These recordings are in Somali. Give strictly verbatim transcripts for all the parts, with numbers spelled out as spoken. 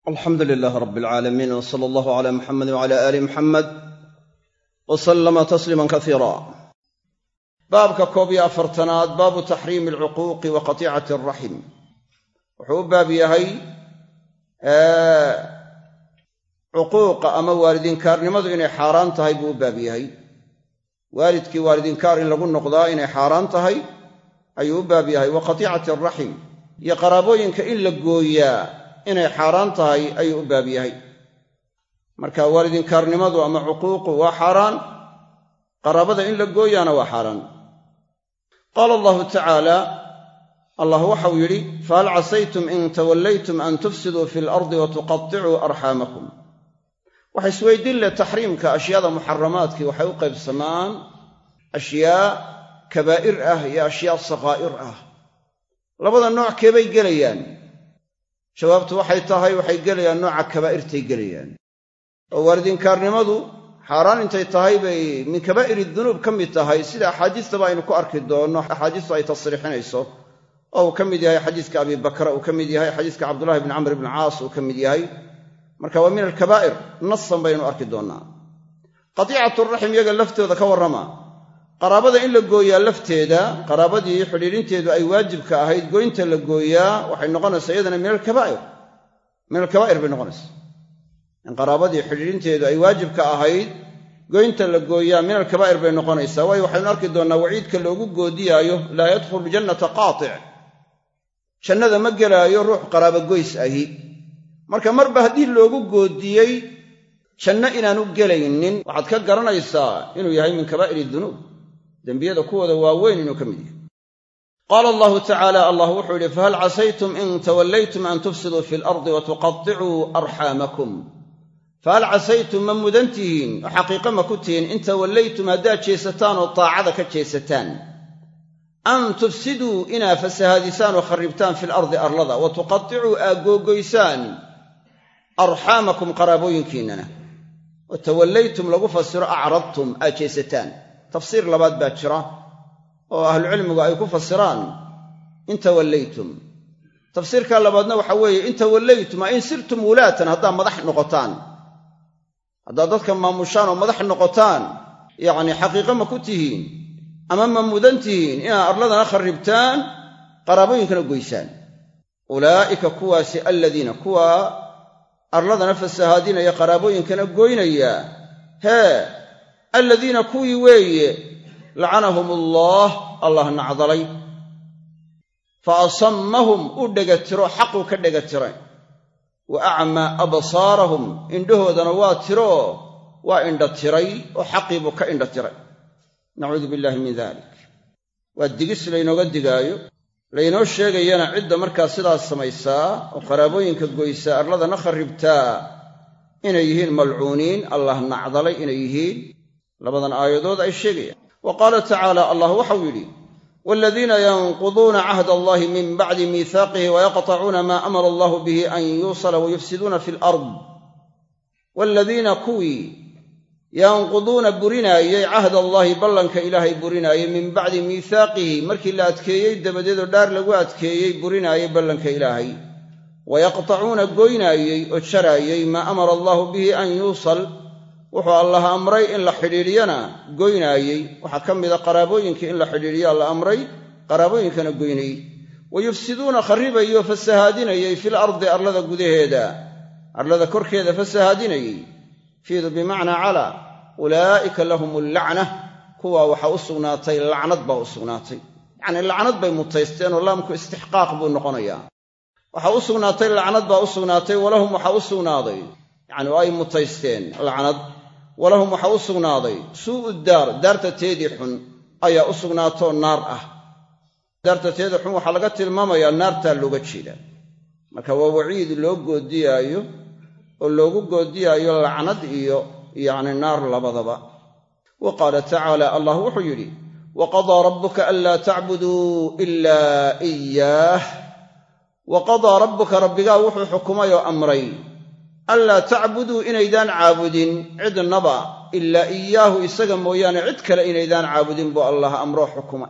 alxamdu lilaah rab alcaalamiin w sala allahu cala muxamedi wcala aali muxamed wa sallama tasliiman kasiira. baabka koob iyo afartanaad baabu taxriimi alcuquuqi wa qatiicati alraxim wuxuu u baab yahay cuquuqa ama waalidinkaarnimadu inay xaaraan tahay buu u baab yahay. waalidkii waalidinkaar in lagu noqdaa inay xaaraan tahay ayuu u baab yahay. wa qatiicati alraxim iyo qaraabooyinka in la gooyaa inay xaaraan tahay ayuu u baab yahay. marka waalidinkaarnimadu ama cuquuqu waa xaaraan, qaraabada in la gooyaana waa xaaraan. qaala allahu tacaala, allah waxau yidhi fahal casaytum in tawallaytum an tufsiduu fi lardi wa tuqaticuu arxaamakum. waxa isweydiin leh taxriimka ashyaada muxaramaadkii waxay u qaybsamaan ashyaa kabaa'ir ah iyo ashyaa sakaa'ir ah. labada nooc keebay gelayaan? jawaabtu waxay tahay waxay gelayaan nooca kabaa'irtay gelayaan. oo waalidinkaarnimadu xaaraan intay tahay bay min kabaa'iri dunuub ka mid tahay, sida axaadiistaba aynu ku arki doonno axaadiistu ay tasriixinayso. oo uu ka mid yahay xadiiska abi bakra, uu ka mid yahay xadiiska cabdullahi bni camr ibni caas, uu ka mid yahay. marka waa min alkabaa'ir, nasan baynu arki doonnaa. qatiicatu raxim iyaga laftooda ka warrama. qaraabada in la gooyaa lafteeda, qaraabadii xidhiidhinteedu ay waajibka ahayd, goynta la gooyaa waxay noqonaysaa iyadana min alkabaa'ir min alkabaa'ir bay noqonaysaa. in qaraabadii xidhiidhinteedu ay waajibka ahayd, goynta la gooyaa min alkabaa'ir bay noqonaysaa. waayo waxaynu arki doonnaa waciidka loogu goodiyaayo laa yadkhulu jannata qaatic, jannada ma gelaayo ruux qaraabo goys ahi. marka marba haddii loogu goodiyey janno inaanu gelaynin, waxaad ka garanaysaa inuu yahay min kabaa'iri dunuub, dembiyada kuwooda waaweyn inuu ka mid yahay. qaala allahu tacaala, allah wuxuu yidhi fahal casaytum in tawallaytum an tufsiduu fi lardi wa tuqaticuu arxaamakum. fahal casaytum ma mudan tihiin oo xaqiiqo ma ku tihiin in tawallaytum haddaad jeesataan oo taacada ka jeesataan, an tufsiduu inaa fasahaadisaan oo kharribtaan fi lardi arlada, wa tuqaticuu aa googoysaan arxaamakum qaraabooyinkiinnana. wa tawallaytum lagu fasiro acradtum aad jeesataan. tafsiir labaad baa jira oo ahlucilmigu ay ku fasiraan in tawallaytum. tafsiirka labaadna waxa weeye in tawallaytum a in sirtum wulaatan, haddaad madax noqotaan, haddaad dadka maamushaan oo madax noqotaan, yacni xaqiiqo ma ku tihiin ama ma mudan tihiin inaad arladana kharribtaan qaraabooyinkana goysaan. ulaa'ika kuwaasi aladiina kuwa arladana fasahaadinaya qaraabooyinkana goynaya, hee aladiina kuwii weeye lacanahum allah allah nacdalay, fa asammahum u dhegatiro xaquu ka dhegatiray, wa acmaa absaarahum indhahoodana waa tiro waa indha tiray oo xaqiibuu ka indha tiray. nacuudu billaahi min dalik. waa digis laynooga digaayo, laynoo sheegayana cidda markaa sidaas samaysaa oo qaraabooyinka goysaa arladana kharribtaa inay yihiin malcuuniin, allah nacdalay inay yihiin. labadan aayadood ay sheegayaan. wa qaala tacaala, allah waxau yidhi waaladiina yanquduuna cahda allahi min bacdi miihaaqihi wayaqtacuuna maa amara allahu bihi an yuusala wayufsiduuna fi lard. waaladiina kuwii yanquduuna burinaayey cahda allaahi ballanka ilaahay burinaayey min bacdi miihaaqihi markii la adkeeyey dabadeedoo dhaar lagu adkeeyey burinaayey ballanka ilaahay, wayaqtacuuna goynaayey oo jaraayey maa amara allahu bihi an yuusal wuxuu allah amray in la xidhiidhiyana goynaayey. waxaa ka mida qaraabooyinkii in la xidhiidhiyaa la amray, qaraabooyinkana goynayey. wayufsiduuna kharribayo fasahaadinayey fil ardi arlada gudaheeda, arlada korkeeda fasahaadinayey. fiidu bimacnaa calaa, ulaa'ika lahum allacna, kuwaa waxaa u sugnaatay lacnad baa u sugnaatay. yacnii lacnad bay mutaysteen oo laamku istixqaaq buu noqonayaa. waxaa u sugnaatay lacnad baa u sugnaatay, walahum waxaa u sugnaaday, yacni oo ay mutaysteen lacnad. walahum waxaa u sugnaaday suu'u daar, daarta teedii xun ayaa u sugnaatoo naar ah. daarta teeda xun waxaa laga tilmaamayaa naartaa looga jeedaa. marka waa waciid loo goodiyaayo oo loogu goodiyaayo lacnad iyo yacni naar labadaba. wa qaala tacaala, allah wuxuu yidhi wa qadaa rabbuka anlaa tacbuduu ilaa iyaah. wa qadaa rabbuka rabbigaa wuxuu xukumay oo amray anlaa tacbuduu inaydaan caabudin cidnaba ilaa iyaahu isaga mooyaane cid kale inaydaan caabudin buu allah amroo xukumay.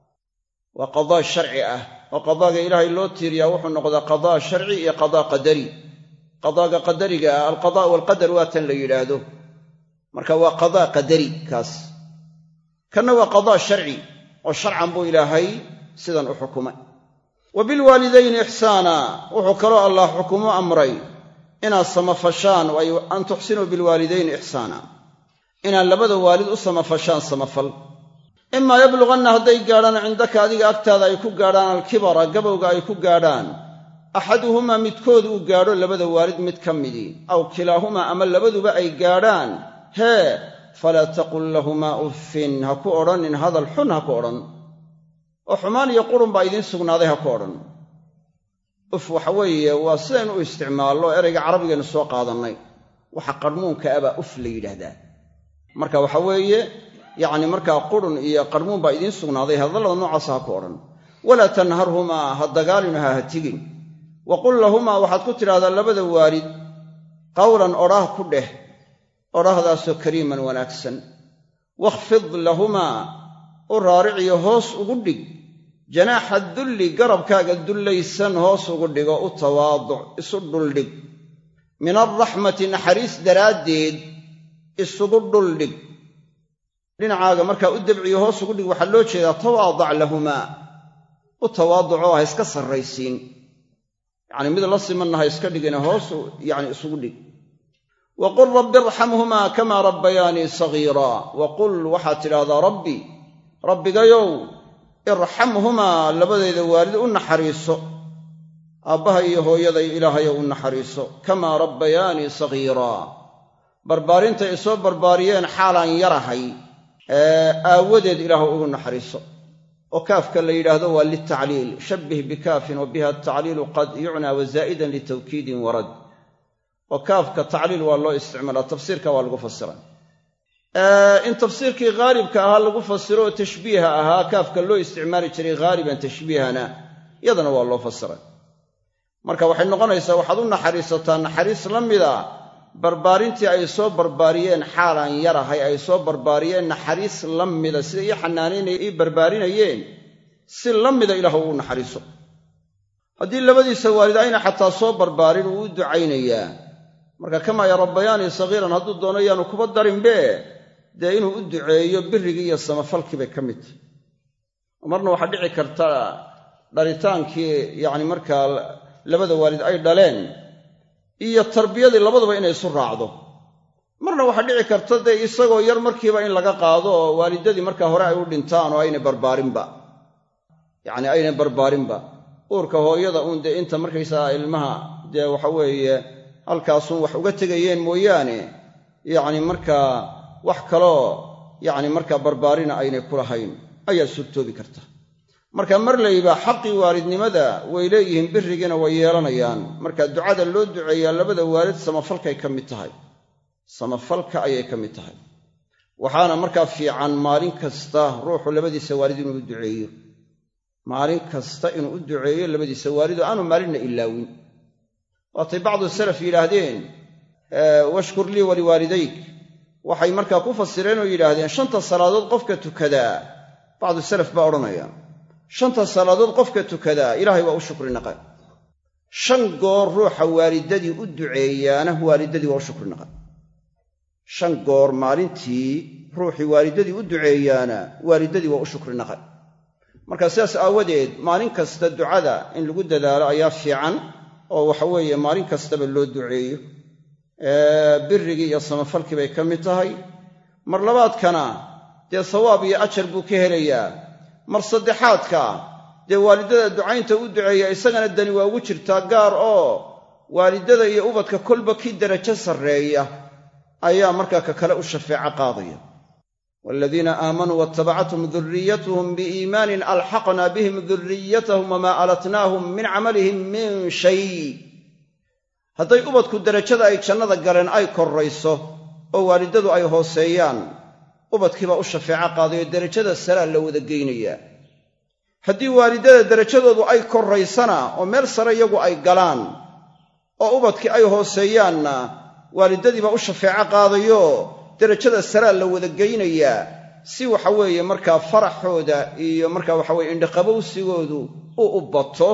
waa qadaa sharci ah, oo qadaaga ilaahay loo tiiriyaa wuxuu noqdaa qadaa sharci iyo qadaa qadari. qadaaga qadariga alqadaa waalqadar waa tan la yidhaahdo marka waa qadaa qadari kaas kanna waa qadaa sharci oo sharcan buu ilaahay sidan u xukumay wa bilwaalidayni ixsaana wuxuu kaloo allah xukumo amray inaad samafashaan ay an tuxsinuu bilwaalidayni ixsaana inaad labada waalid u samafashaan samafal imaa yabluganna hadday gaadhaan cindaka adiga agtaada ay ku gaadhaan alkibara gabowga ay ku gaadhaan axaduhumaa midkood uu gaadho labada waalid mid ka midii aw kilaahumaa ama labaduba ay gaadhaan hee falaa taqul lahumaa uffin ha ku odhanin hadal xun ha ku odhan oo xumaan iyo qurun baa idiin sugnaaday ha ku odhan uf waxa weeye waa sidaynu u isticmaallo erayga carabigaynu soo qaadannay waxa qarmuunka abaa uf la yidhaahdaa marka waxa weeye yacni markaa qurun iyo qarmuun baa idiin sugnaaday hadallada noocaasa ha ku odhan walaa tanharhumaa ha dagaalinaha ha tigin wa qul lahumaa waxaad ku tidhahdaa labada waalid qawlan odhaah ku dheh odhaahdaasoo kariiman wanaagsan wakhfid lahumaa u raariciyo hoos ugu dhig janaaxa dulli garabkaaga dullaysan hoos ugu dhigo u tawaaduc isu dhuldhig min alraxmati naxariis daraaddeed isugu dhuldhig dhinacaaga markaa u debciyo hoos ugu dhig waxaa loo jeedaa tawaadac lahumaa u tawaaducoo ha iska sarraysiin yacni mid la simanna ha iska dhigina hoos yacni isugu dhig wa qul rabbi irxamhumaa kamaa rabbayaanii sagiiraa wa qul waxaad tidhaahdaa rabbi rabbigayow irxamhumaa labadeeda waalid u naxariiso aabbaha iyo hooyaday ilaahayow u naxariiso kamaa rabbayaanii sagiiraa barbaarinta ay soo barbaariyeen xaalaan yarahay ee aawadeed ilaahu ugu naxariiso oo kaafka la yidhaahdo waa litacliil shabbih bikaafin wa biha atacliilu qad yucnaa wazaa'idan litawkiidin warad oo kaafka tacliil waa loo isticmaalaa tafsiirka waa lagu fasiray in tafsiirkii haalibka ahaa lagu fasiro oo tashbiiha ahaa kaafka loo isticmaali jiray haaliban tashbiihana iyadana waa loo fasiray marka waxay noqonaysaa waxaad u naxariisataa naxariis la mida barbaarintii ay soo barbaariyeen xaalaan yarahay ay soo barbaariyeen naxariis la mida sida ii xanaanaynaya ii barbaarinayeen si la mida ilaahu uu naxariiso haddii labadiisa waalid ayna xataa soo barbaarin uu u ducaynayaa marka kamaa yarabbayaanii sagiiran hadduu doono yaanu kuba darinbe dee inuu u duceeyo birrigii iyo samafalkii bay ka mid tahay marna waxaa dhici karta dhalitaankii yacni markaa labada waalid ay dhaleen iyo tarbiyadii labaduba inay isu raacdo marna waxaa dhici karta dee isagoo yar markiiba in laga qaado oo waalidadii markaa hore ay u dhintaan oo aynay barbaarinba yacni aynay barbaarinba uurka hooyada uun dee inta markaysagaa ilmaha dee waxa weeye halkaasuun wax uga tegayeen mooyaane yacni markaa wax kaloo yacni markaa barbaarina aynay ku lahayn ayaa suurtoobi karta marka marlayba xaqii waalidnimada way leeyihiin birrigiina way yeelanayaan marka ducada loo duceeyaa labada waalid samafalkay ka mid tahay samafalka ayay ka mid tahay waxaana markaa fiican maalin kasta ruuxu labadiisa waalid inuu u duceeyo maalin kasta inuu u duceeyo labadiisa waalid oo aanu maalinna ilaawin waatay bacdu salaf yidhaahdeen washkur lii waliwaalidayk waxay markaa ku fasireen oo yidhaahdeen shanta salaadood qofka tukadaa bacdu salaf baa odhanaya shanta salaadood qofka tukadaa ilaahay waa u shukri naqa shan goor ruuxa waalidadii u duceeyaana waalidadii waa u shukri naqa shan goor maalintii ruuxii waalidadii u duceeyaana waalidadii waa u shukri naqa marka sidaas aawadeed maalin kasta ducada in lagu dadaalo ayaa fiican oo waxa weeye maalin kastaba loo duceeyo birrigii iyo samafalkii bay ka mid tahay mar labaadkana dee sawaab iyo ajar buu ka helayaa mar saddexaadka dee waalidada ducaynta u duceeya isagana dani waa ugu jirtaa gaar oo waalidada iyo ubadka kolba kii darajo sarreeya ayaa markaa ka kale u shafeeco qaadaya waaladiina aamanuu waatabacathum durriyatuhum biiimaanin alxaqnaa bihim durriyatahum wamaa alatnaahum min camalihim min shay hadday ubadku darajada ay jannada galeen ay korrayso oo waalidadu ay hooseeyaan ubadkiibaa u shafeeco qaadayo derajada saraa la wada geynayaa haddii waalidada derajadoodu ay korraysana oo meel sare iyagu ay galaan oo ubadkii ay hooseeyaanna waalidadiibaa u shafeeco qaadayo derajada saraa la wada geynayaa si waxa weeye markaa faraxooda iyo markaa waxa weye indhaqabowsigoodu uu u bato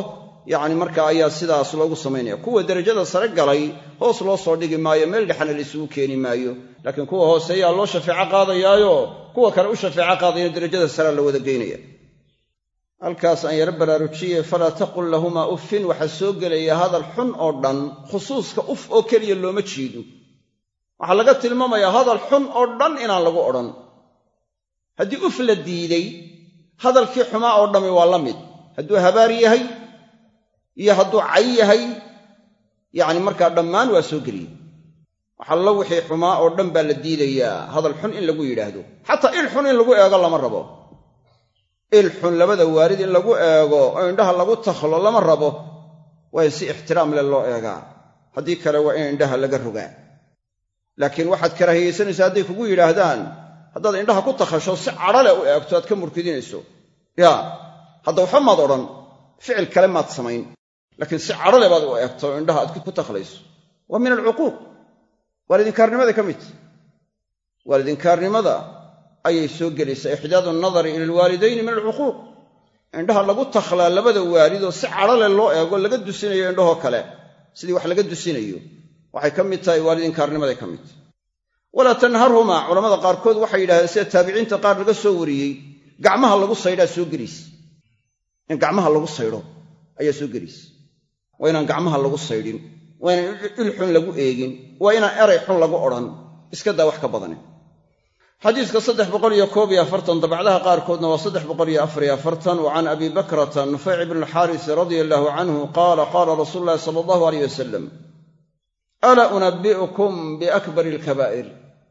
yacni markaa ayaa sidaas loogu samaynaya. kuwa derajada sare galay hoos loo soo dhigi maayo, meel dhexna la isugu keeni maayo, laakiin kuwa hooseeyaa loo shafeeco qaadayaayo kuwa kale u shafeeco qaadayana derajada sare la wada geynaya. halkaas aan yaro baraarujiye falaa taqul lahumaa uffin waxaa soo gelaya hadal xun oo dhan. khusuuska uf oo keliya looma jeedo, waxaa laga tilmaamayaa hadal xun oo dhan inaan lagu odhan. haddii uf la diiday, hadalkii xumaa oo dhammi waa la mid, hadduu habaar yahay iyo hadduu cay yahay, yacni markaa dhammaan waa soo geliyey. waxallo wixii xumaa oo dhan baa la diidayaa hadal xun in lagu yidhaahdo. xataa il xun in lagu eego lama rabo. il xun labada waalid in lagu eego oo indhaha lagu takhlo lama rabo, waa in si ixtiraam leh loo eegaa. haddii kale waa in indhaha laga rogaa. laakiin waxaad karaahiyaysanaysaa hadday kugu yidhaahdaan, haddaad indhaha ku takhasho si cadho leh u eegto aad ka murkidinayso, yaa hadda waxba maad odhan, ficil kale maad samayn, laakiin si cadho leh baad u eegto oo indhaha aad ku takhlayso. waa min alcuquuq, waalidinkaarnimada ka mid. waalidinkaarnimada ayay soo gelaysaa. ixdaadu annadari ila alwaalidayni min alcuquuq. indhaha lagu takhlaa labada waalid oo si cadho leh loo eego laga dusinayo indhahoo kale, sidii wax laga dusinayo, waxay ka mid tahay waalidinkaarnimaday ka mid. walaa tanharhumaa, culammada qaarkood waxay yidhahdeen sida taabiciinta qaar laga soo wariyey, gacmaha lagu saydhaa soo gelaysa. in gacmaha lagu saydho ayaa soo gelaysa. waa inaan gacmaha lagu saydhin, waa inaan il xun lagu eegin, waa inaan eray xun lagu odhan, iska daa wax ka badanin. xadiiska saddex boqol iyo koob iyo afartan dabacdaha qaarkoodna waa saddex boqol iyo afar iyo afartan. wa can abi bakrata nufayc ibn alxaaris radia allaahu canhu qaala qaala rasuulu llahi sala allahu alayh wasalam alaa unabbi'ukum biakbari alkabaa'ir.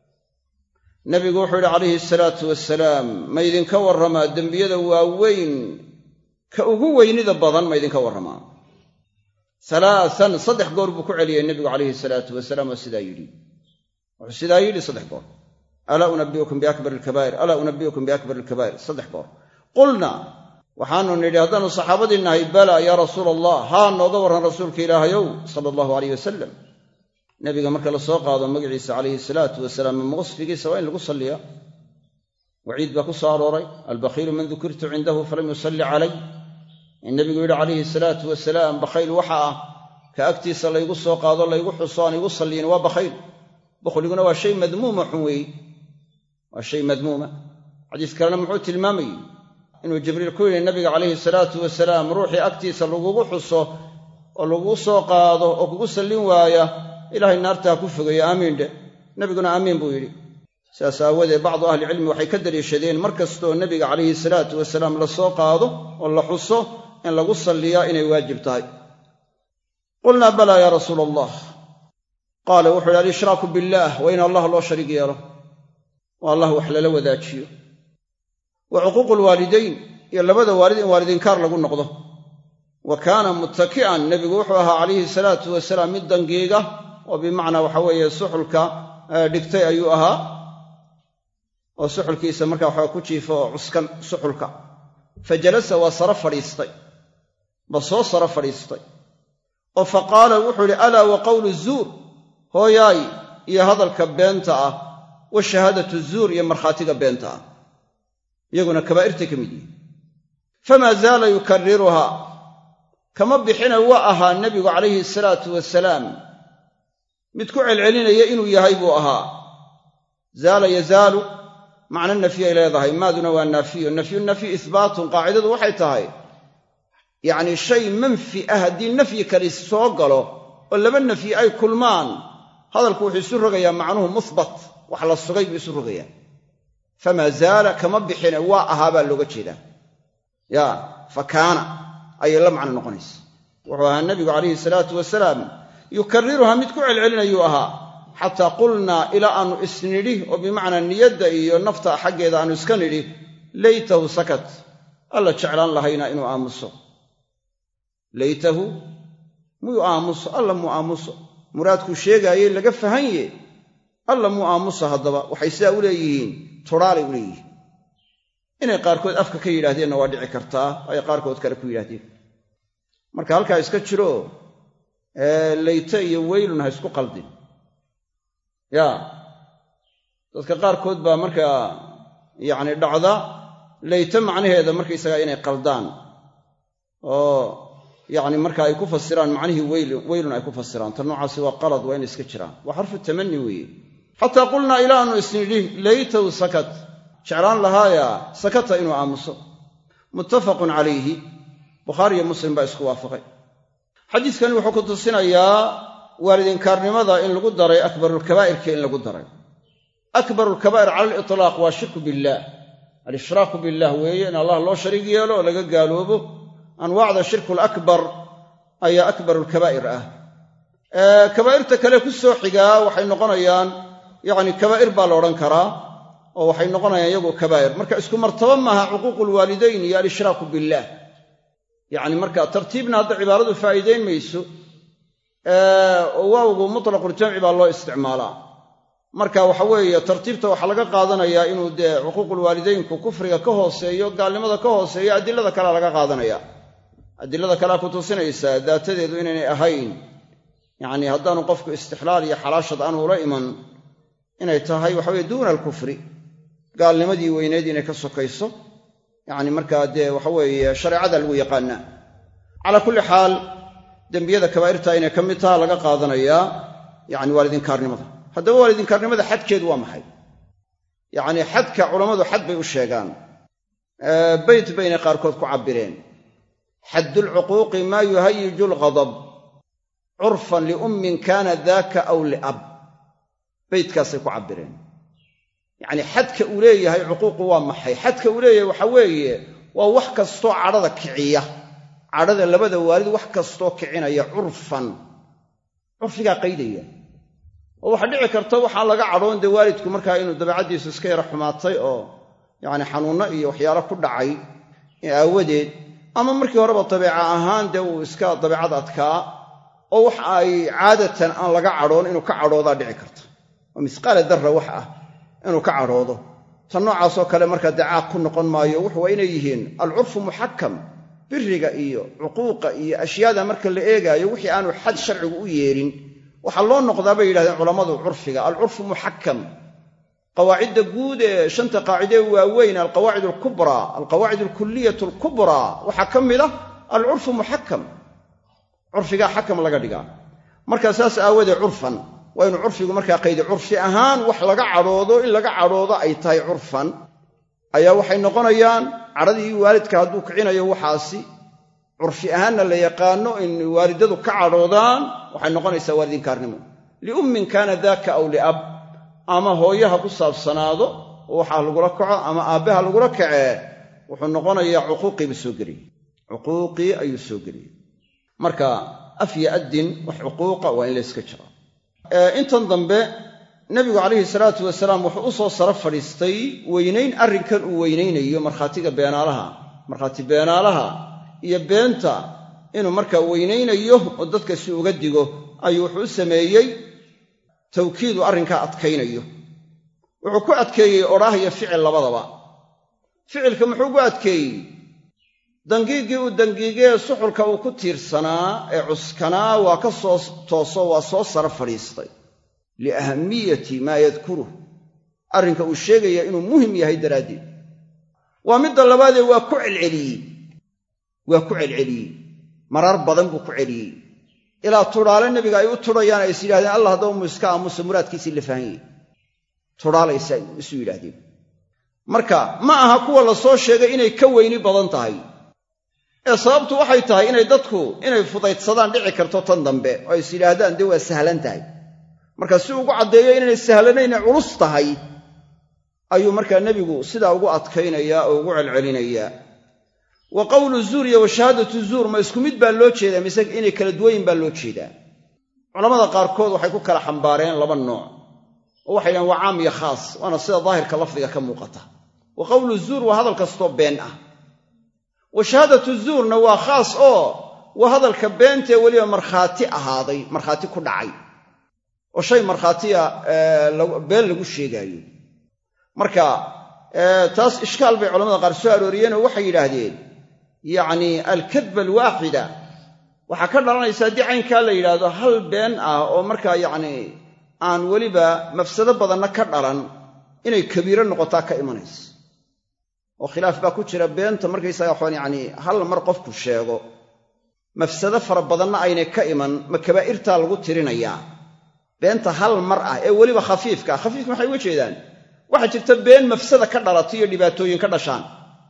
nabigu wuxuu yidhi calayhi asalaatu wasalaam, ma ydinka warramaa dembiyada waaweyn ka ugu weynida badan ma ydinka warramaa? alaaan saddex goor buu ku celiyey nebigu calayhi salaatu wasalaam oo sidaa yidhi. wuxuu sidaa yidhi saddex goor. alaa unabbi'ukum biakbari alkabaa'ir, alaa unabbi'ukum biakbari alkabaa'ir, saddex goor. qulnaa, waxaanu nidhi haddaannu saxaabadii nahay, bala yaa rasuula allah, haa nooga warran rasuulka ilaahayow sala allahu alayh wasalam. nabiga marka la soo qaado magaciisa calayhi salaatu wasalaam ama wasfigiisa waa in lagu salliyaa. waciid baa ku soo arooray, albakhiilu man dukirtu cindahu falam yusalli calay. in nabigu yidhi calayhi salaatu wasalaam, bakhayl waxa ah ka agtiisa laygu soo qaado laygu xuso aan igu salliyin, waa bakhayl. bukhliguna waa shay madmuuma xun weeye, waa shay madmuuma. xadiis kalena muxuu tilmaamayey inuu jibriil ku yidhi nabiga calayhi salaatu wasalaam, ruuxii agtiisa lagugu xuso oo lagugu soo qaado oo kugu sallin waaya, ilaahay naartaa ku fogeeyo, aamiin dheh. nebiguna aamiin buu yidhi. sidaas aawadeed bacdu ahlicilmi waxay ka daliishadeen mar kastoo nebiga calayhi salaatu wasalaam la soo qaado oo la xuso in lagu salliyaa inay waajib tahay. qulnaa balaa yaa rasuula allah. qaala wuxuu yidhi alishraaku billaah, waa in allah loo shariig yeelo oo allah wax lala wadaajiyo. wa cuquuqu lwaalidayn, iyo labada waalid in waalidinkaar lagu noqdo. wa kaana muttaki'an, nebigu wuxuu ahaa calayhi salaatu wasalaam mid dangiiga oo bimacnaa waxa weeye suxulka dhigtay ayuu ahaa, oo suxulkiisa markaa waxaa ku jiifa oo cuskan suxulka. fa jalasa waa sara fadhiistay, ba soo sara fadhiistay, oo fa qaala wuxuu yidhi alaa wa qawlu zuur, hooyaay iyo hadalka beenta ah, wa shahaadatu zuur iyo markhaatiga beenta ah, iyaguna kabaa'irtay ka mid yihiin. famaa zaala yukariruhaa, kama bixina waa ahaa nebigu calayhi salaatu wasalaam mid ku celcelinaya inuu yahay buu ahaa. zaala yazaalu macno nafyay leedahay, maaduna waa naafiyo. nafyu nafyi ihbaatun, qaacidadu waxay tahay yacnii shay manfi ah haddii nafyi kali soo galo oo laba nafyi ay kulmaan, hadalku wuxuu isu rogayaa macnuhu muhbat, wax la sugay buu isu rogayaa. famaa zaala kama bixina waa ahaa baa looga jeedaa. yaa fa kaana ayay la macno noqonaysa. wuxuu ahaa nebigu calayhi salaatu wasalaam yukariruhaa mid ku celcelinayuu ahaa, xataa qulnaa ilaa aanu isnidhi, oo bimacnaa niyadda iyo nafta xaggeeda aanu iska nidhi, laytahu sakat, alla jeclaan lahayna inuu aamuso. laytahu muu aamuso, alla muu aamuso. muraadkuu sheegaayey laga fahanye, alla muu aamuso. haddaba waxay sidaa u leeyihiin, tudhaalay u leeyihiin. inay qaarkood afka ka yidhaahdeenna waa dhici kartaa, ay qaarkood kale ku yidhaahdeen. marka halkaa iska jiro layta iyo weylun ha isku qaldin. yaa dadka qaarkood baa markaa yacni dhacda layta macnaheeda markaysagaa inay qaldaan oo yacni marka ay ku fasiraan macnihii weylun ay ku fasiraan tan noocaasi waa qalad waa in iska jiraan waa xarfu tamanni weeye xataa qulnaa ilaa aanu isnidhi laytahu sakat jeclaan lahaaya sakata inuu aamuso muttafaqun calayhi bukhaari iyo muslim baa isku waafaqay xadiiskani wuxuu ku tusinayaa waalidinkaarnimada in lagu daray akbarulkabaa'irka in lagu daray akbarulkabaa'ir cala alitlaaq waa shirku billaah alishraaku billaah weeye in allah loo shariig yeelo oo laga gaaloobo anwaacda shirku alakbar ayaa akbarulkabaa'ir ah kabaa'irta kale ku soo xigaa waxay noqonayaan yacni kabaa'ir baa la odhan karaa oo waxay noqonayaan iyagu kabaa'ir marka isku martaba maaha cuquuqulwaalidayn iyo alishraaku billaah yacni marka tartiibna hadda cibaaradu faa'iidayn mayso oo waawgu mutlaqul-jamci baa loo isticmaalaa marka waxa weeye tartiibta waxaa laga qaadanayaa inuu dee cuquuqulwaalidaynku kufriga ka hooseeyo gaalnimada ka hooseeyo adilada kalea laga qaadanaya adilada kalea ku tusinaysaa daatadeedu inaynay ahayn yacni haddaanu qofku istixlaal iyo xalaashad aanu ula iman inay tahay waxa weye duuna alkufri gaalnimadii weyneed inay ka sokayso yacni markaa dee waxa weeye shareecada lagu yaqaanaa calaa kulli xaal dembiyada kabaa'irta inay ka mid taha laga qaadanayaa yacni waalidinkaarnimada haddaba waalidinkaarnimada xadkeedu waa maxay yacni xadka culammadu xad bay u sheegaan beyt baynay qaarkood ku cabbireen xaddulcuquuqi maa yuhayiju alghadab curfan liummin kaana daaka aw liab beytkaasay ku cabbireen yacni xadka uu leeyahay cuquuqu waa maxay xadka uu leeyahay waxa weeye waa wax kastoo cadhada kiciya cadhada labada waalid wax kastoo kicinaya curfan curfigaa qaydaya oo waxaa dhici karta waxaan laga cadhoon dee waalidku markaa inuu dabeecaddiisu iska yara xumaatay oo yacni xanuunno iyo waxyaalo ku dhacay aawadeed ama markii horeba dabeeca ahaan dee uu iska dabeecad adkaa oo wax ay caadatan aan laga cadhoon inuu ka cadhoodaa dhici karta oo misqaala darra wax ah inuu ka cadhoodo tan noocaasoo kale markaa dee caaq ku noqon maayo wuxu waa inay yihiin alcurfu muxakam biriga iyo cuquuqa iyo ashyaada marka la eegaayo wixii aanu xad sharcigu u yeerin waxaa loo noqdaa bay yidhahdeen culammadu curfiga alcurfu muxakam qawaacidda guud ee shanta qaacidee waaweyn alqawaacid alkubraa alqawaacid alkulliyatu alkubraa waxaa ka mid ah alcurfu muxakam curfigaa xakam laga dhigaa markaa saas aawadee curfan waa inuu curfigu markaa qaydi curfi ahaan wax laga cadhoodo in laga cadhoodo ay tahay curfan ayaa waxay noqonayaan cadhadii waalidka hadduu kicinayo waxaasi curfi ahaanna la yaqaano in waalidadu ka cadhoodaan waxay noqonaysaa waalidinkaarnimo liummin kaana daaka aw liab ama hooyaha ku saabsanaado oo waxaa lagula kaco ama aabbaha lagula kacee wuxuu noqonayaa cuquuqiiba soo geliyey cuquuqii ayuu soo geliyey marka af yo addin wax cuquuqa waa in layska jira intan dambe nebigu calayhi salaatu wasalaam wuxuu u soo saro fadhiistay weynayn arrinkan uu weynaynayo markhaatiga beenaalaha markhaati beenaalaha iyo beenta inuu markaa weynaynayo oo dadka si uga digo ayuu wuxuu u sameeyey tawkiidu arrinkaa adkaynayo wuxuu ku adkeeyey odhaah iyo ficil labadaba ficilka muxuu gu adkeeyey dangiiggii uu dangiigee suxulka uu ku tiirsanaa ee cuskanaa waa ka soo tooso waa soo saro fadhiistay liahamiyati maa yadkuruh arrinka uu sheegaya inuu muhim yahay daraaddeed waa midda labaadee waa ku celceliyey waa ku celceliyey marar badan buu ku celiyey ilaa tudhaale nebiga ay u tudhayaan ay is yidhahdeen allah haddaba mu iska aamuso muraadkiisii la fahan yahy tudhaalaysa ay isu yidhaahdeen marka ma aha kuwa la soo sheegay inay ka weyni badan tahay ee sababtu waxay tahay inay dadku inay fudaydsadaan dhici karto tan dambe oo is yidhaahdaan dee waa sahlan tahay marka si ugu caddeeyo inaynay sahlanayn ee culus tahay ayuu markaa nebigu sidaa ugu adkaynayaa oo ugu celcelinayaa wa qawlu zuur iyo wa shahaadatu zuur ma isku mid baa loo jeedaa mise inay kala duwayin baa loo jeedaa culammada qaarkood waxay ku kala xambaareen laba nooc oo waxay dhahaan waa caam iyo khaas waana sida daahirka lafdiga ka muuqata wa qawlu zuur waa hadal kastoo been ah wa shahaadatu zuurna waa khaas oo waa hadalka beentee weliba markhaati ahaaday markhaati ku dhacay oo shay markhaatiya been lagu sheegaayo marka taas ishkaal bay culamada qaar soo arooriyeen oo waxay yidhaahdeen yacni alkadba alwaaxida waxaa ka dhalanaysa haddii caynkaa la yidhaahdo hal been ah oo markaa yacni aan weliba mafsado badanna ka dhalan inay kabiiro noqotaa ka imanaysa oo khilaaf baa ku jira beenta markaysaga waxaan yacni hal mar qofku sheego mafsado fara badanna aynay ka iman ma kabaa'irtaa lagu tirinayaa beenta hal mar ah ee weliba khafiifka ah khafiif maxay uga jeedaan waxaa jirta been mafsada ka dhalatay iyo dhibaatooyin ka dhashaan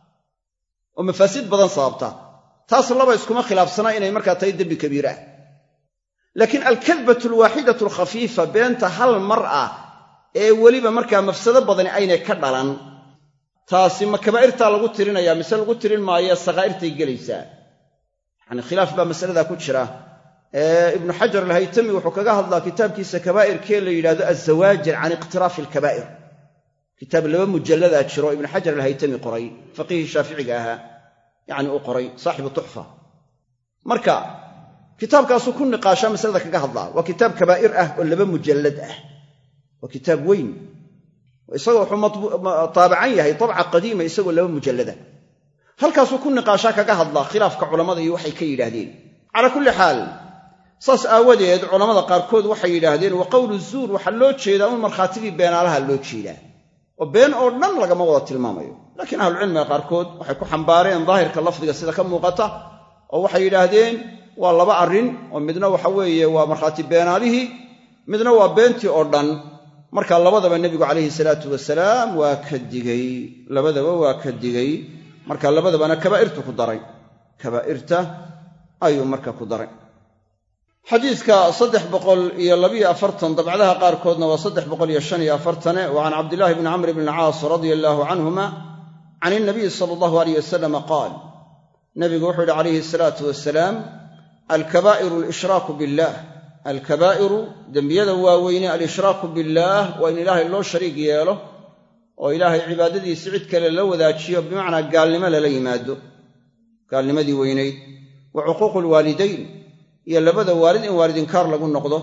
oo mafaasid badan sababta taas laba iskuma khilaafsana inay markaa tahay dembi kabiir ah laakiin alkadbatu alwaaxidatu alkhafiifa beenta hal mar ah ee weliba markaa mafsado badani aynay ka dhalan taasi ma kabaa'irtaa lagu tirinayaa mise lagu tirin maayo sakaa'irtay gelaysaa yacni khilaaf baa masaladaa ku jira ibnu xajar alhaytami wuxuu kaga hadlaa kitaabkiisa kabaa'irkee la yidhahdo azawaajir can iqtiraafi alkabaa'ir kitaab laba mujalladaa jiro ibnu xajar alhaytami qoray faqiihii shaaficiga ahaa yacni uu qoray saaxibu tuxfa marka kitaabkaasuu ku niqaashaa masalada kaga hadlaa waa kitaab kabaa'ir ah oo laba mujallad ah waa kitaab weyn isagoo wuxuu taabacan yahay tabca qadiima isagoo laba mujallada halkaasuu ku niqaashaa kaga hadlaa khilaafka culammada iyo waxay ka yidhaahdeen calaa kulli xaal saas aawadeed culammada qaarkood waxay yidhaahdeen wa qowlu zuur waxaa loo jeedaa un markhaatigii beenaalaha loo jeedaa oo been oo dhan lagama wada tilmaamayo laakiin ahlucilmiga qaarkood waxay ku xambaareen daahirka lafdiga sida ka muuqata oo waxay yidhaahdeen waa laba arrin oo midna waxa weeye waa markhaati beenaalihii midna waa beentii oo dhan marka labadaba nebigu calayhi salaatu wasalaam waa ka digay labadaba waa ka digay marka labadabana kabaa'irtu ku daray kabaa'irta ayuu marka ku daray xadiidka saddex boqol iyo labiyo afartan dabcadaha qaarkoodna waa saddex boqol iyo shan iyo afartane wa can cabdillaahi bni camr bni alcaas radia allaahu canhuma can ilnabiyi sala allahu alayh wasalama qaal nebigu wuxuu yidhi calayhi asalaatu wasalaam alkabaa'iru alshraaku billaah alkabaa'iru dembiyada waaweyne alishraaku billaah waa in ilaahay loo shariig yeelo oo ilaahay cibaadadiisi cid kale la wadaajiyo bimacnaa gaalnimo lala yimaado gaalnimadii weynayd wa cuquuqu alwaalidayn iyo labada waalid in waalidinkaar lagu noqdo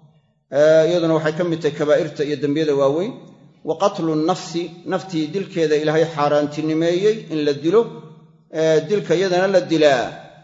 iyaduna waxay ka mid tahay kabaa'irta iyo dembiyada waaweyn wa qatlu nnafsi naftii dilkeeda ilaahay xaaraantinimeeyey in la dilo dilka iyadana la dilaa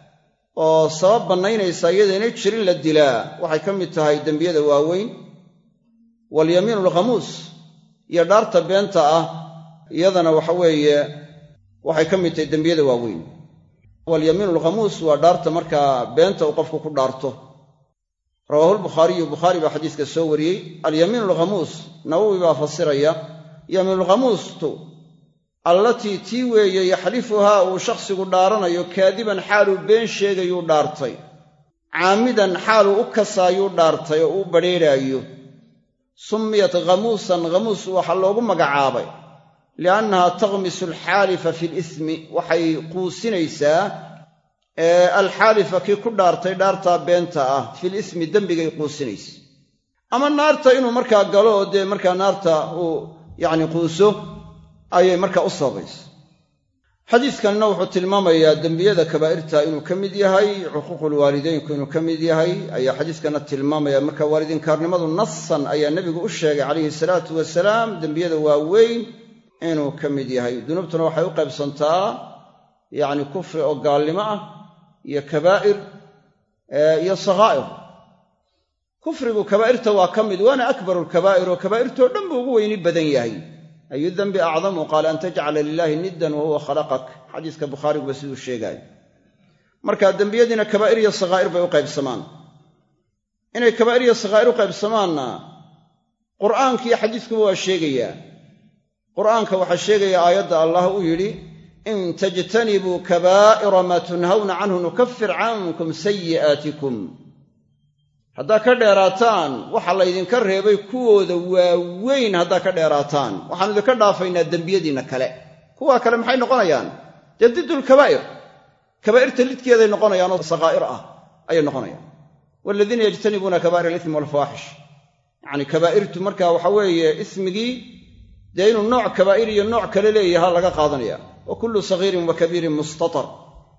oo sabab bannaynaysa iyadaynay jirin la dilaa waxay ka mid tahay dembiyada waaweyn walyamiinu alkhamuus iyo dhaarta beenta ah iyadana waxa weeye waxay ka mid tahay dembiyada waaweyn walyamiinu alkhamuus waa dhaarta markaa beenta uu qofku ku dhaarto rawaahu lbukhaariyu bukhaari baa xadiiska soo wariyey alyamiinu alkhamuus nawowi baa fasiraya yamiinulkhamuustu allatii tii weeye yaxlifuhaa uu shakhsigu dhaaranayo kaadiban xaaluu been sheegayuu dhaartay caamidan xaaluu u kasaayuu dhaartay oo uu badrheeraayo summiyat khamuusan khamuus waxaa loogu magacaabay liannaha takhmisu alxaalifa fi lismi waxay quusinaysaa alxaalifa kii ku dhaartay dhaartaa beenta ah filismi dembigay quusinaysa ama naarta inuu markaa galo oo dee markaa naarta uu yacni quuso ayay markaa u sababaysa xadiiskanna wuxuu tilmaamayaa dembiyada kabaa'irta inuu ka mid yahay xuquuqulwaalidaynku inuu ka mid yahay ayaa xadiiskana tilmaamaya marka waalidinkaarnimadu nasan ayaa nebigu u sheegay calayhi salaatu wasalaam dembiyada waaweyn inuu ka mid yahay dunuubtuna waxay u qaybsantaa yacni kufri oo gaalnimo ah iyo kabaa'ir iyo sakhaa'ir kufrigu kabaa'irta waa ka mid waana akbaru alkabaa'ir oo kabaa'irtoo dhan buu ugu weyni badan yahay ayu dembi acdamu qaala an tajcala lilaahi niddan wahuwa khalaqak xadiiska bukhaariguba siduu sheegaayo marka dembiyadiina kabaa'ir iyo sakhaa'ir bay u qaybsamaan inay kabaa'ir iyo sakhaa'ir u qaybsamaanna qur'aanka iyo xadiiskuba waa sheegayaa qur'aanka waxaa sheegaya aayadda allah uu yidhi in tajtanibuu kabaa'ira maa tunhawna canhu nukafir cankum sayi'aatikum haddaa ka dheeraataan waxa laydinka reebay kuwooda waaweyn haddaa ka dheeraataan waxaanu idinka dhaafaynaa dembiyadiinna kale kuwaa kale maxay noqonayaan dee diddulkabaa'ir kabaa'irta lidkeeday noqonayaan oo sakhaa'ir ah ayay noqonayaan waaladiina yajtanibuuna kabaa'ir alismi waalfawaaxish yacnii kabaa'irtu markaa waxa weeye ismigii dee inuu nooc kabaa'ir iyo nooc kale leeyaha laga qaadanaya wa kullu saghiirin wa kabiirin mustatar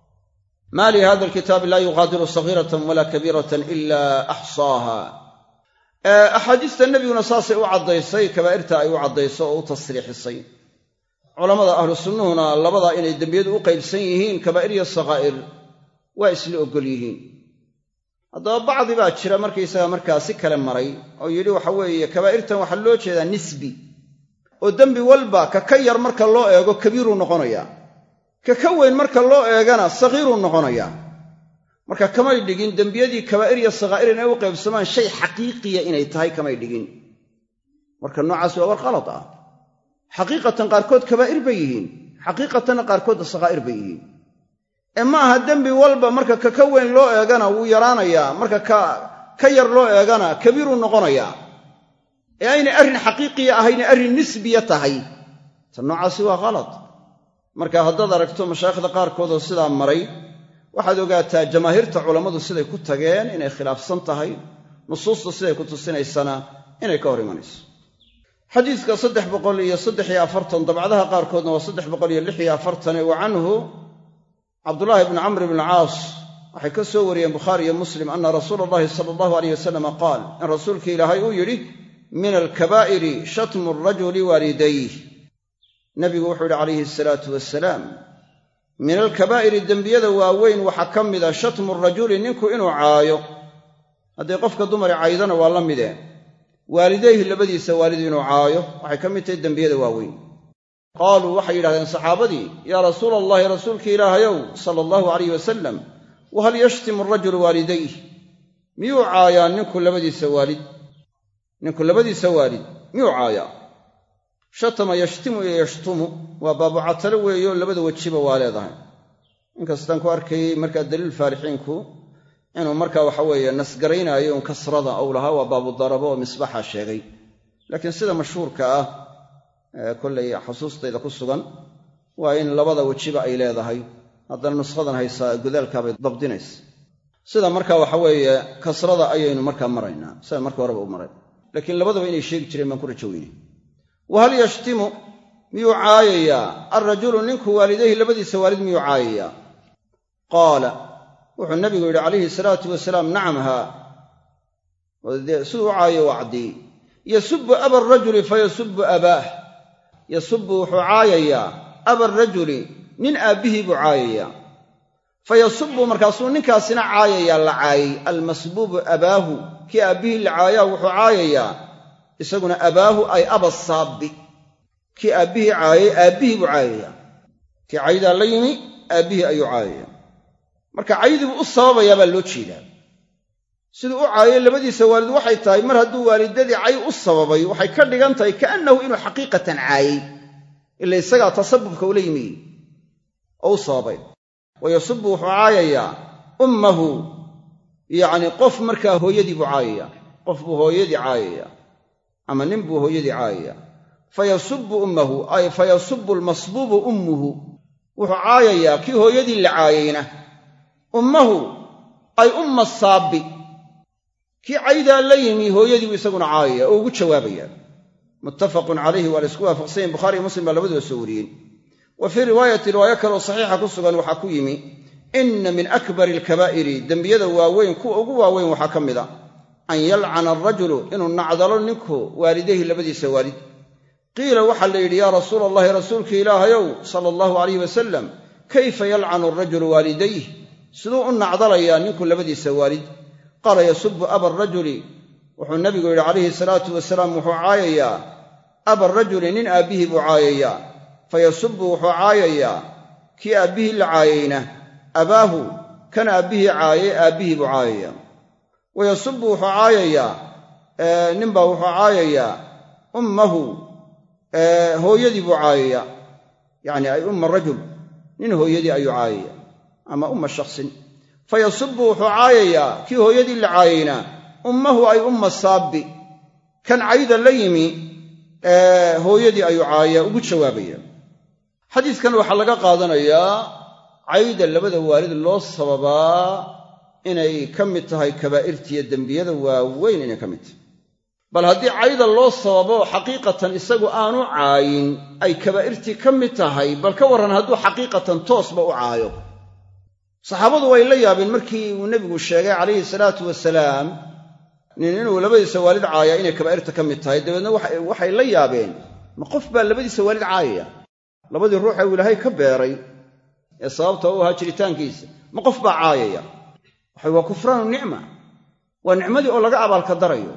maa li hada alkitaabi laa yuqaadiru sagiiratan walaa kabiiratan ilaa axsaaha axaadiista nebiguna saasay u caddaysay kabaa'irta ay u caddayso oo u tasriixisay culammada ahlu sunnuhuna labadaa inay dembiyadu u qaybsan yihiin kabaa'ir iyo sakhaa'ir waa isla oggol yihiin haddaba bacdi baa jira markaysaga markaa si kale maray oo yidhi waxa weeye kabaa'irtan waxaa loo jeedaa nisbi oo dembi walba ka ka yar marka loo eego kabiiruu noqonayaa ka ka weyn marka loo eegana sakhiiruu noqonayaa marka kamay dhigin dembiyadii kabaa'ir iyo sakaa'ir inay u qaybsamaan shay xaqiiqiya inay tahay kamay dhigin. marka noocaas waa war qalad ah. xaqiiqatan qaarkood kabaa'ir bay yihiin, xaqiiqatanna qaarkoodna sakaa'ir bay yihiin. ee ma aha dembi walba marka ka ka weyn loo eegana wuu yaraanayaa, marka ka ka yar loo eegana kabiiruu noqonayaa. ee aynay arrin xaqiiqiya ahayna arrin nisbiya tahay, ta noocaasi waa qalad. marka haddaad aragto mashaayikhda qaarkoodoo sidaa maray, waxaad ogaataa jamaahiirta culammadu siday ku tageen inay khilaafsan tahay, nusuusta siday ku tusinaysana inay ka hor imanayso. xadiidka saddex boqol iyo saddex iyo afartan dabcadaha qaarkoodna waa saddex boqol iyo lix iyo afartane wa canhu cabdullaahi bni camr bni caas waxay ka soo wariyeen bukhaari iyo muslim anna rasuula allahi sala allahu alayh wasalam qaal in rasuulka ilaahay uu yidhi min alkabaa'iri shatmu rajuli waalidayh. nebigu wuxuu yidhi calayhi asalaatu wasalaam min alkabaa'iri dembiyada waaweyn waxaa ka mida shatmu rajuli ninku inuu caayo, hadday qofka dumari caydana waa la mide, waalidayhi labadiisa waalid inuu caayo waxay ka mid tahay dembiyada waaweyn. qaaluu waxay yidhahdeen saxaabadii yaa rasuula allahi rasuulka ilaahayow sala allahu alayh wasalam wahal yashtimu arajulu waalidayh, miyuu caayaa ninku labadiisa waalid ninku labadiisa waalid miyuu caayaa? shatama yashtimu iyo yashtumu waa baabucatalo weeyo labada wejiba waa leedahay. inkastaan ku arkayey markaa daliil faalixiinku inuu markaa waxa weeye nasgaraynaayo un kasrada ou lahaa waa baabudarabo oo misbaxa sheegay, laakiin sida mashhuurka ah kollay xusuustayda ku sugan waa in labada wejiba ay leedahay. haddana nushadan haysaa godaalkaabay dabdinaysa. sida markaa waxa weeye kasrada ayaynu markaa maraynaa, sida marka horeba u maray, laakiin labadaba inay sheegi jireen baan ku rajo weynay. wahal yashtimu miyuu caayayaa alrajulu ninku waalidayhi labadiisa waalid miyuu caayayaa? qaala wuxuu nabigu yidhi calayhi salaatu wasalaam nacam haa. siduu u caayo waa caddiyey. yasubu aba arajuli fayasubu abaah, yasubu wuxuu caayayaa aba arajuli nin aabbihii buu caayayaa, fayasubu markaasuu ninkaasina caayayaa la caayay, almasbuubu abaahu kii aabbihii la caayaa wuxuu caayayaa isaguna abaahu ay aba saabbi, kii aabbihii caayay aabbihii buu caayayaa, kii caydaa la yimi aabbihii ayuu caayayaa. marka caydibuu u sababayaa baa loo jeedaa. siduu u caayay labadiisa waalid waxay tahay mar hadduu waalidadii cay u sababay waxay ka dhigan tahay kaannahu inuu xaqiiqatan caayay, ila isagaa tasabubka ula yimi oo u sababay. wayasubu wuxuu caayayaa ummahu, yacni qof markaa hooyadii buu caayayaa, qof buu hooyadii caayayaa ama nin buu hooyadii caayayaa. fayasubu ummahu ay fayasubu almasbuubu ummuhu, wuxuu caayayaa kii hooyadii la caayayna ummahu ay umma saabbi, kii caydaa la yimi hooyadii buu isaguna caayaya oo ugu jawaabayaa. muttafaqun calayhi waa la isku waafaqsanyahin, bukhaari iyo muslim baa labaduba soo wariyeen. wa fii riwaayati riwaayo kaleoo saxiixa ku sugan waxaa ku yimi inna min akbari alkabaa'iri dembiyada waaweyn kuwa ugu waaweyn waxaa ka mid a an yalcana alrajulu inuu nacdalo ninku waalidayhi labadiisa waalid. qiila waxaa la yidhi yaa rasuula allahi rasuulka ilaahayow sala allahu alayh wasalam kayfa yalcanu arajulu waalidayh, siduu u nacdalayaa ninku labadiisa waalid? qaala yasubu aba arajuli, wuxuu nabigu yidhi calayhi salaatu wasalaam wuxuu caayayaa aba arajuli nin aabbihii buu caayayaa, fayasubu wuxuu caayayaa kii aabbihii la caayayna abaahu kan aabbihii caayay aabbihii buu caayayaa. wayasubu wuxuu caayayaa ninbaa wuxuu caayayaa ummahu hooyadii buu caayayaa, yacni ay umma rajul nin hooyadii ayuu caayayaa ama umma shaksin. fayasubu wuxuu caayayaa kii hooyadii la caayayna ummahu ay umma saabbi, kan cayda la yimi hooyadii ayuu caayayaa ugu jawaabaya. xadiidkan waxaa laga qaadanayaa cayda labada waalid loo sababaa inay ka mid tahay kabaa'irtiiyo dembiyada waaweyn inay ka mid tahay. bal haddii cayda loo sababo xaqiiqatan isagu aanu caayin ay kabaa'irtii ka mid tahay, bal ka warran hadduu xaqiiqatan toosba u caayo. saxaabadu way la yaabeen markii uu nebigu sheegay calayhi salaatu wasalaam nin inuu labadiisa waalid caayaa inay kabaa'irta ka mid tahay. dabeedna waxay la yaabeen, ma qof baa labadiisa waalid caayaya? labadii ruux ee uu ilaahay ka beeray ee sababta u ahaa jiritaankiisa ma qof baa caayaya? waxay waa kufraanu nicma, waa nicmadii oo laga abaalkadarayo.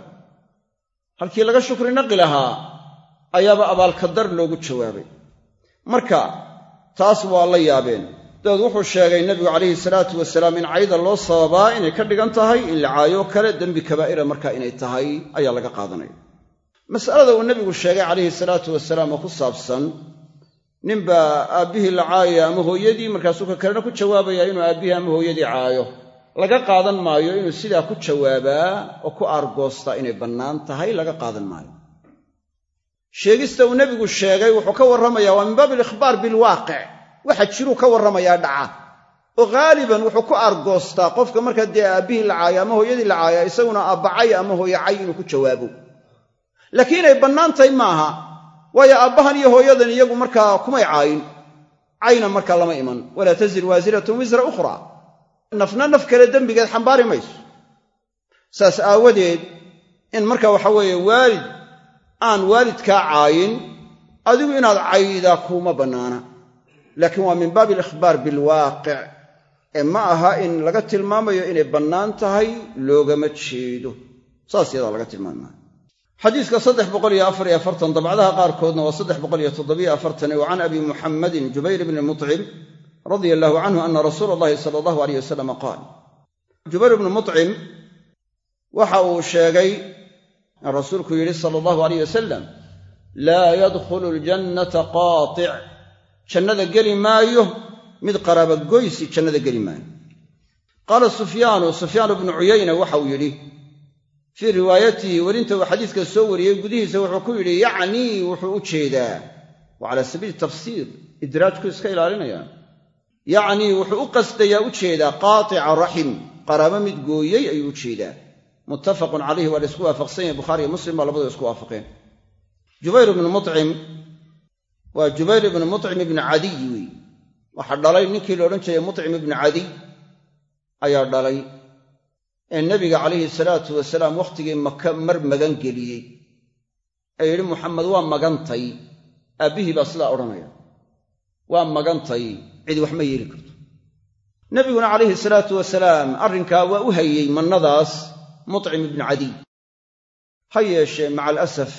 halkii laga shukri naqi lahaa ayaaba abaalkadar loogu jawaabay. marka taas waa la yaabeen. dabeed wuxuu sheegay nebigu calayhi salaatu wasalaam in cayda loo sababaa inay ka dhigan tahay in la caayo kale dembi kabaa'ira markaa inay tahay ayaa laga qaadanaya mas'alada uu nebigu sheegay calayhi salaatu wasalaam oo ku saabsan ninbaa aabbihii la caayaya ama hooyadii markaasuu ka kalena ku jawaabaya inuu aabbihii ama hooyadii caayo laga qaadan maayo inuu sidaa ku jawaabaa oo ku aargoostaa inay bannaan tahay laga qaadan maayo sheegista uu nebigu sheegay wuxuu ka warramayaa waa min baabi alikhbaar bilwaaqic waxa jiruu ka warramayaa dhaca oo haaliban wuxuu ku aargoostaa qofka markaa dee aabbihii la caayo ama hooyadii la caaya isaguna aabbacay ama hooyacay inuu ku jawaabo laakiin inay bannaan tahay maaha waayo aabbahan iyo hooyadan iyagu markaa kumay caayin cayna markaa lama iman walaa tasir waasiratun wisra ukhraa nafna naf kale dembigeed xambaari mayso saas aawadeed in marka waxa weeye waalid aan waalidkaa caayin adigu inaad caydaa kuuma bannaana laakiin waa min baabi alikhbaar bilwaaqic ee ma aha in laga tilmaamayo inay bannaan tahay loogama jeedo saas yadaa laga tilmaamaayo xadiiska saddex boqol iyo afar iyo afartan dabcadaha qaarkoodna waa saddex boqol iyo toddobiyo afartan wa can abi muxammadin jubayr bni muطcim radia allahu canhu ana rasuula allahi sala allahu alayh wasalam qaal jubayr bnu muطcim waxa uu sheegay in rasuulku yidhi sala allahu alayh wasalam laa yadkhulu ljannata qaatic jannada geli maayo mid qaraabagoysi jannada geli maayo qaala sufyaanu sufyaan bnu cuyayna waxa uu yidhi fii riwaayatihi werinta uu xadiiska soo wariyey gudihiisa wuxuu ku yidhi yacnii wuxuu u jeedaa wa calaa sabiili tafsiir idraajku iska ilaalinaya yacnii wuxuu u qasdayaa u jeedaa qaatica raxim qaraabo mid gooyey ayuu u jeedaa muttafaqun calayhi waa la isku waafaqsan yahay bukhaari iyo muslim baa labadu isku waafaqeen jubayr ibnu muطcim waa jubayr ibnu muطcim ibni cadiy wey waxaa dhalay ninkii la odhan jiray muطcim ibnu cadiy ayaa dhalay ee nebiga calayhi salaatu wasalaam wakhtigii maka mar magan geliyey ee yidhi muxamed waa magantay aabbihii baa sidaa odhanaya waa magantay cidi wax ma yeeli karto nebiguna calayhi salaatu wasalaam arrinkaa waa u hayey mannadaas muطcim ibnu cadiy ha yeeshee maca alasaf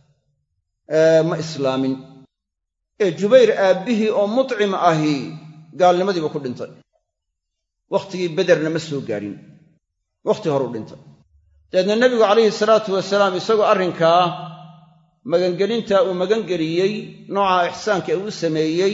ma islaamin ee jubayr aabbihii oo muطcim ahi gaalnimadiiba ku dhintay wakhtigii bederna ma soo gaadhin wakhti horuu dhintay dabeedna nebigu calayhi salaatu wasalaam isagoo arrinkaa magangelintaa uu magangeliyey nooca ixsaanka ee uu sameeyey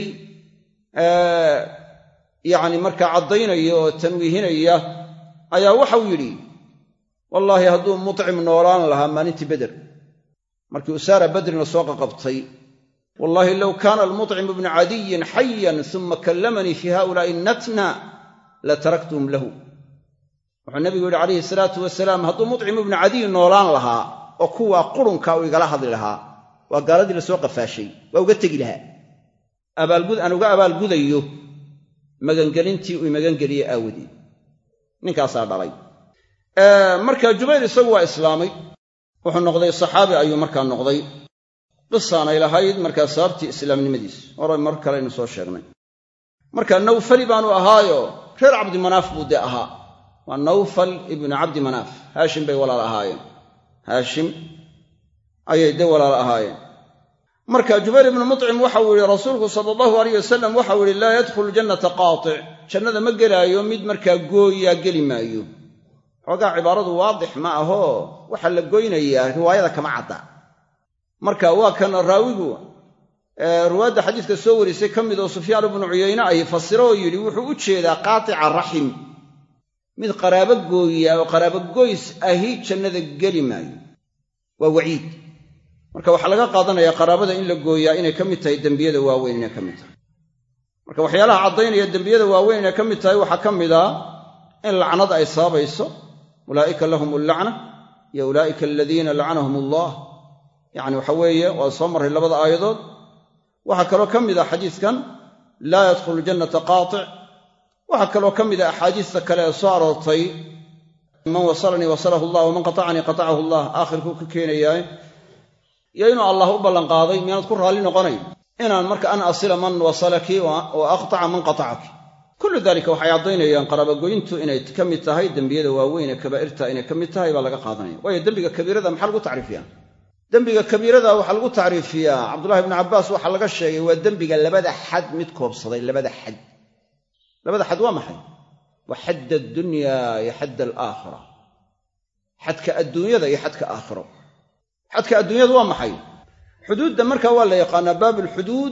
yacni markaa caddaynaya oo tanwiihinaya ayaa waxau yidhi wallaahi hadduu muطcim noolaan lahaa maalintii beder markii usaara badrin la soo qaqabtay wallaahi low kaana almuطcim ibnu cadiyin xayan uma kallamanii fii haa'ulaa'i natna la taraktuhum lahu wuxuu nebigu yidhi calayhi salaatu wasalaam hadduu muطcim ibnu cadiy noolaan lahaa oo kuwaa qurunka uu igala hadli lahaa waa gaaladii la soo qafaashay waa uga tegi lahaa abaalgud aan uga abaalgudayo magangelintii uu magangeliyey aawadeed ninkaasaa dhalay marka jubayr isagu waa islaamay wuxuu noqday saxaabi ayuu markaa noqday qisaanay lahayd markaa sababtii islaamnimadiis hore mar kale aynu soo sheegnay marka nawfali baanu ahaayo reer cabdimanaaf buu dee ahaa waa nawfal ibnu cabdi manaaf haashim bay walaal ahaayeen haashim ayay dee walaal ahaayeen marka jubayr ibnu muطcim waxau yidhi rasuulku sala allahu alayh wasalam waxau yidhi laa yadkhulu jannata qaatic jannada ma gelaayo mid markaa gooyaa geli maayo xoogaa cibaaradu waadix ma ahoo waxaa la goynayaa riwaayada kama cadda marka waa kana raawigu ruwaadda xadiiska soo warisay ka mid oo sufyaan ibnu cuyayne ay fasiro oo yidhi wuxuu u jeedaa qaatica raxim mid qaraabo gooya oo qaraabogoys ahi jannada geli maayo waa waciid marka waxaa laga qaadanayaa qaraabada in la gooyaa inay ka mid tahay dembiyada waaweyn inay ka mid tahay marka waxyaalaha caddaynaya dembiyada waaweyn inay ka mid tahay waxaa ka mid ah in lacnad ay sababayso ulaa'ika lahum allacna iyo ulaa'ika aladiina lacanahum allah yacni waxa weeye waa soo marray labada aayadood waxaa kaloo ka mid ah xadiiskan laa yadkhulu jannata qaatic waxaa kaloo ka mid ah axaadiista kale ee soo aroortay man wasalanii wasalahu allah waman qatacanii qatacahu allah aakhirkuu ka keenayaa iyo inuu allah u ballanqaaday miyaanad ku raalli noqonayn inaan marka an asila man wasalaki wa aqtaca man qatacaki kullu dalika waxay caddaynayaan qaraabogoyntu inay ka mid tahay dembiyada waaweyn ee kabaa'irta inay ka mid tahay baa laga qaadanaya waayo dembiga kabiirada maxaa lagu tacriifiyaa dembiga kabiirada waxaa lagu tacriifiyaa cabdullahi ibnu cabbaas waxaa laga sheegay waa dembiga labada xad mid koobsaday labada xad labada xad waa maxay waa xadd addunya iyo xadd alaakhira xadka adduunyada iyo xadka aakhiro xadka adduunyada waa maxay xuduudda markaa waa la yaqaanaa baab alxuduud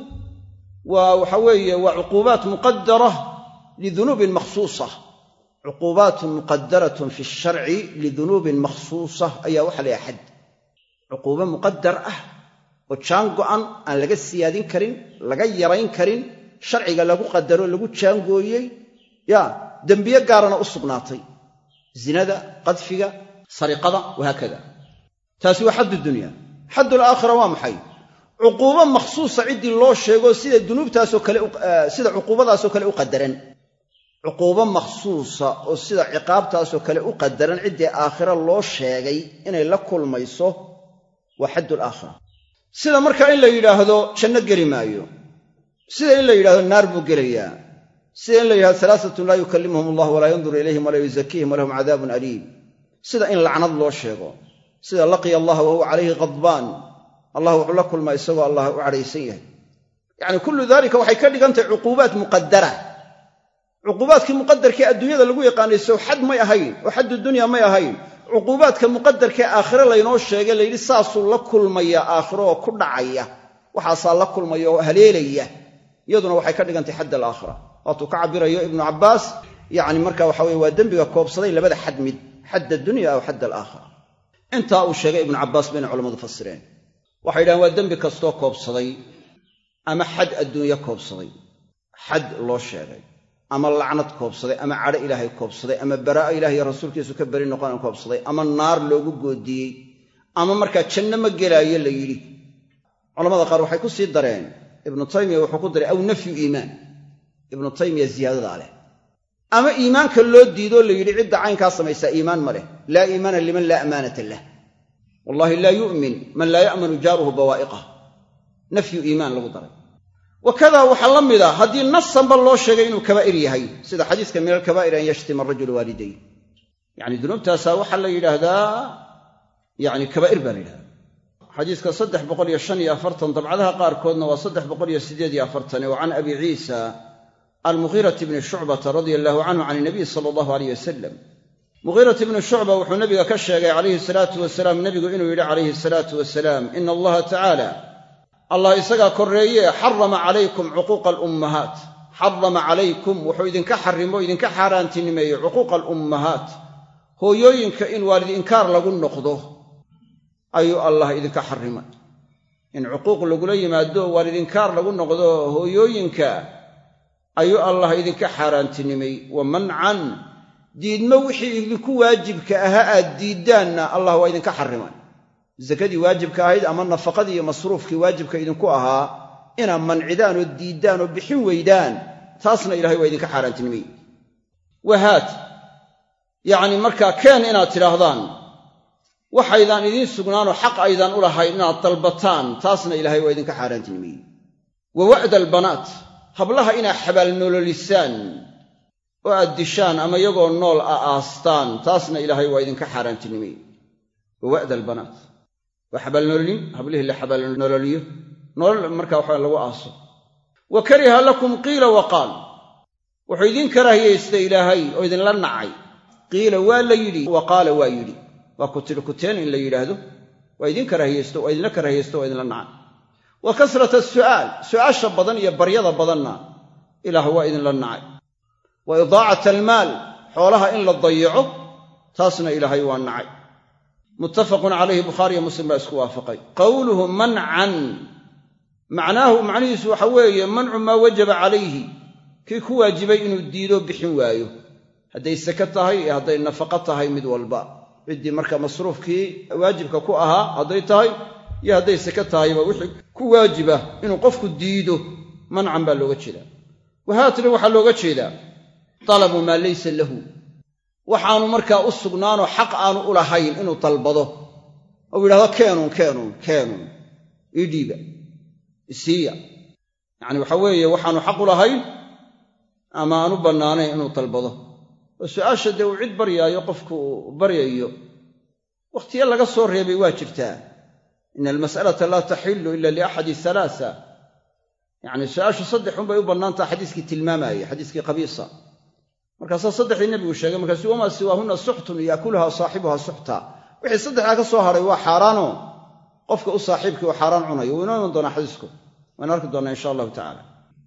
waa waxa weeye waa cuquubaat muqadara lidunuubin makhsuusa cuquubaatun muqadaratun fi sharci lidunuubin makhsuusa ayaa waxa la yahay xad cuquubo muqadar ah oo jaan go'an aan laga siyaadin karin laga yarayn karin sharciga lagu qadaro lagu jaangooyey yaa dembiye gaarana u sugnaatay zinada qadfiga sariqada wahaakada taasi waa xaddu dunya xaddu alaakhira waa maxay cuquubo makhsuusa ciddii loo sheego sida dunuubtaasoo kale sida cuquubadaasoo kale u qadaran cuquubo makhsuusa oo sida ciqaabtaasoo kale u qadaran ciddii aakhira loo sheegay inay la kulmayso waa xaddu alaakhira sida markaa in la yidhaahdo janno geli maayo sida in la yidhahdo naar buu gelayaa sida in la yidhahdo alaaatun laa yukallimuhum allah walaa yanduru ilayhim walaa yuzakiihim walahum cadaabun aliim sida in lacnad loo sheego sida laqiya allah wa huwa calayhi qadbaan allah wuxuu la kulmaa isagoo allah u cadhaysan yahay yacni kullu daalika waxay ka dhigan tahay cuquubaat muqadara cuquubaadkii muqadarkee adduunyada lagu yaqaanay sow xad may ahayn oo xaddu dunya may ahayn cuquubaadka muqadarkee aakhire laynoo sheegay layidhi saasuu la kulmaya aakhiro oo ku dhacaya waxaasaa la kulmaya oo haleelaya iyaduna waxay ka dhigantahay xadd alaakhira waatuu ka cabirayo ibnu cabbaas yacni marka waxa weye waa dembiga koobsaday labada xad mid xadd addunya aw xadd alaakhira intaa uu sheegay ibnu cabbaas bayna culammadu fasireen waxay yidhahaan waa dembi kastoo koobsaday ama xad adduunye koobsaday xad loo sheegay ama lacnad koobsaday ama cadho ilaahay koobsaday ama baraa'a ilaah iyo rasuulkiisu ka beri noqonan koobsaday ama naar loogu goodiyey ama markaa janno ma gelaayo la yidhi culamada qaar waxay ku sii dareen ibnu taymiya wuxuu ku daray aw nafyu iimaan ibnu taymiya ziyaadadaa leh ama iimaanka loo diidoo la yidhi cidda caynkaa samaysaa iimaan ma leh laa iimaana liman laa amaanata lah wallahi laa yu'min man laa ya'manu jaaruhu bawaa'iqah nafyu iimaan lagu daray wakadaa waxaa la mida haddii nasanba loo sheegay inuu kabaa'ir yahay sida xadiiska min alkabaa'ir an yashtima arajulu waalidayn yacni dunuubtaasaa waxaa la yidhaahdaa yacni kabaa'ir baa la yidhahdaa xadiiska saddex boqol iyo shan iyo afartan dabcadaha qaarkoodna waa saddex boqol iyo siddeed iyo afartan wa can abi ciisa almughiirati bni shucbata radia allahu canhu can inabiy sala allahu alayh wasalam mughiirati bni shucba wuxuu nabiga ka sheegay calayhi salaatu wasalaam nebigu inuu yidhi calayhi salaatu wasalaam ina allaha tacaala allah isagaa korreeye xarama calaykum cuquuqa alummahaat xarama calaykum wuxuu idinka xarimo idinka xaaraantinimeeyey cuquuqa alummahaat hooyooyinka in waalid inkaar lagu noqdo ayuu allah idinka xarimay in cuquuq lagula yimaado waalid inkaar lagu noqdo hooyooyinka ayuu allah idinka xaaraantinimay wa mancan diidmo wixii idinku waajibka ahaa aad diiddaanna allah waa idinka xarimay sakadii waajibka ahayd ama nafaqadii iyo masruufkii waajibka idinku ahaa inaad mancidaan oo diiddaan oo bixin weydaan taasna ilahay waa idinka xaaraantinimay wahaat yacni markaa keen inaad tidhaahdaan waxaydaan idiin sugnaanoo xaq aydaan u lahayn inaad dalbataan taasna ilaahay waa idinka xaaraantinimay wa wa'da albanaat hablaha inaad xabaalnololisaan oo aad dishaan ama iyagoo nool a aastaan taasna ilaahay waa idinka xaaraantinimay wa wa'da albanaat waa xabaalnololin hablihii la xabaalnololiyo nolol markaa waxaa lagu aaso wa kariha lakum qiila wa qaal wuxuu idiin karaahiyaystay ilaahay oo idinla nacay qiila waa la yidhi wa qaala waa yidhi waa kutiri kuteen in la yidhaahdo waa idiin karaahiyaysto waa idinla karaahiyaysto waa idinla nacay wa kasrata asu'aal su'aasha badan iyo baryada badanna ilaah waa idinla nacay wa idaacata almaal xoolaha in la dayaco taasna ilaahay waa nacay muttafaqun calayhi bukhaariyo muslim baa isku waafaqay qowluhu mancan macnaahu macnihiisu waxa weeye mancu maa wajaba calayhi kii ku waajibay inuu diido bixin waayo hadday sake tahay iyo hadday nafaqo tahay mid walba ciddii marka masruufkii waajibka ku ahaa hadday tahay iyo hadday sake tahayba wixii ku waajiba inuu qofku diido mancan baa looga jeedaa wahaatna waxaa looga jeedaa talabu maa laysa lahu waxaanu markaa u sugnaanoo xaq aanu u lahayn inuu dalbado ou yidhahdo keenuun keenuun keenuun ii dhiiba isiiya yacni waxa weeye waxaanu xaq u lahayn ama aanu bannaanayn inuu dalbado oo su'aasha dee uu cid baryaayo qofku uu baryayo wakhtiya laga soo reebay waa jirtaa ina almas'alata laa taxillu ila liaxadi halaasa yacni su-aashu saddex unbay u bannaantaha xadiiskii tilmaamaya xadiiskii qabiisa markaasaa saddexdii nebigu sheegay markaasu wamaa siwaahunna suxtun yaakuluhaa saaxibuhaa suxta wixii saddexdaa ka soo hadhay waa xaaraanoo qofka u saaxiibkii uu xaaraan cunayo wuu inoo iman doonaa xadiisku waynu arki doonnaa insha allahu tacala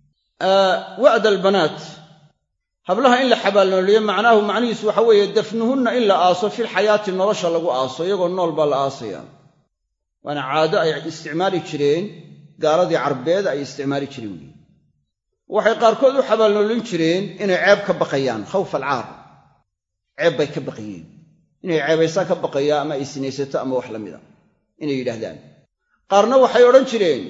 wa'da albanaat hablaha in la xabaalnooliyo macnaahu macnihiisu waxa weeye dafnuhunna in la aaso filxayaati nolosha lagu aaso iyagoo nool baa la aasaya waana caado ay isticmaali jireen gaaladii carbeed ay isticmaali jireen weyi waxay qaarkood u xabaalnoolin jireen inay ceeb ka baqayaan khawf alcaar ceeb bay ka baqayeen inay ceebaysaan ka baqayaa ama ay sinaysato ama wax la mida inay yidhaahdaan qaarna waxay odhan jireen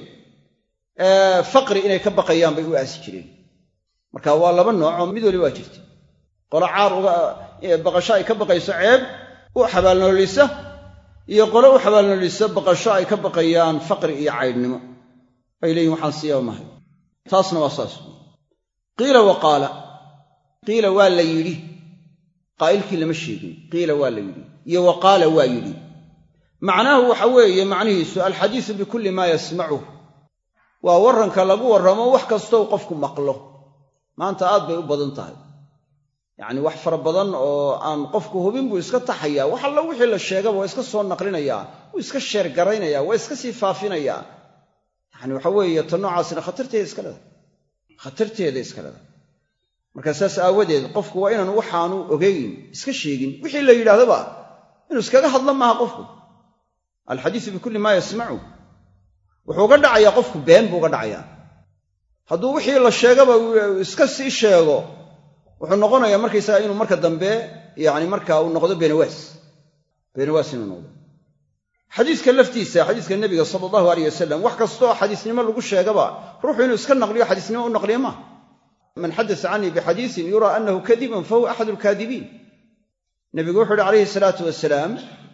faqri inay ka baqayaan bay u aasi jireen marka waa laba noocoo mid wali waa jirta qolo caar uga baqasho ay ka baqayso ceeb u xabaalnoolisa iyo qolo u xabaalnoolisa baqasho ay ka baqayaan faqri iyo caydhnimo ay leeyihin waxaan siyaa mahay taasna waa saas qiila wa qaala qiila waa la yidhi qaa'ilkii lama sheegin qiila waa la yidhi iyo wa qaala waa yidhi macnaahu waxa weeye macnihiisu alxadiisu bikulli maa yasmacuh waa warranka lagu warramo wax kastoo qofku maqlo maanta aad bay u badan tahay yacni wax fara badan oo aan qofku hubin buu iska taxayaa wax alla wixii la sheegaba waa iska soo naqlinayaa wuu iska sheergaraynayaa waa iska sii faafinayaa yacni waxa weeye ta noocaasina khatarteeda iska leedahay khatarteeda iska leedahay markaa saas aawadeed qofku waa inaanu waxaanu ogayn iska sheegin wixii la yidhaahdaba inuu iskaga hadla maaha qofku alxadiisu bikulli maa yasmacu wuxuu uga dhacayaa qofku been buu uga dhacayaa hadduu wixii la sheegaba iska sii sheego wuxuu noqonayaa markaysaga inuu marka dambe yacni markaa uu noqdo beenawaas beenawaas inuu noqdo xadiiska laftiisa xadiiska nebiga sala allahu alayh wasalam wax kastoo xadiisnimo lagu sheegaba ruuxu inuu iska naqliyo xadiisnimo u naqliyo maaha man xadasa canii bixadiisin yuraa annahu kadiban fahuwa axadu alkaadibiin nebigu wuxuu uhi calayhi salaatu wasalaam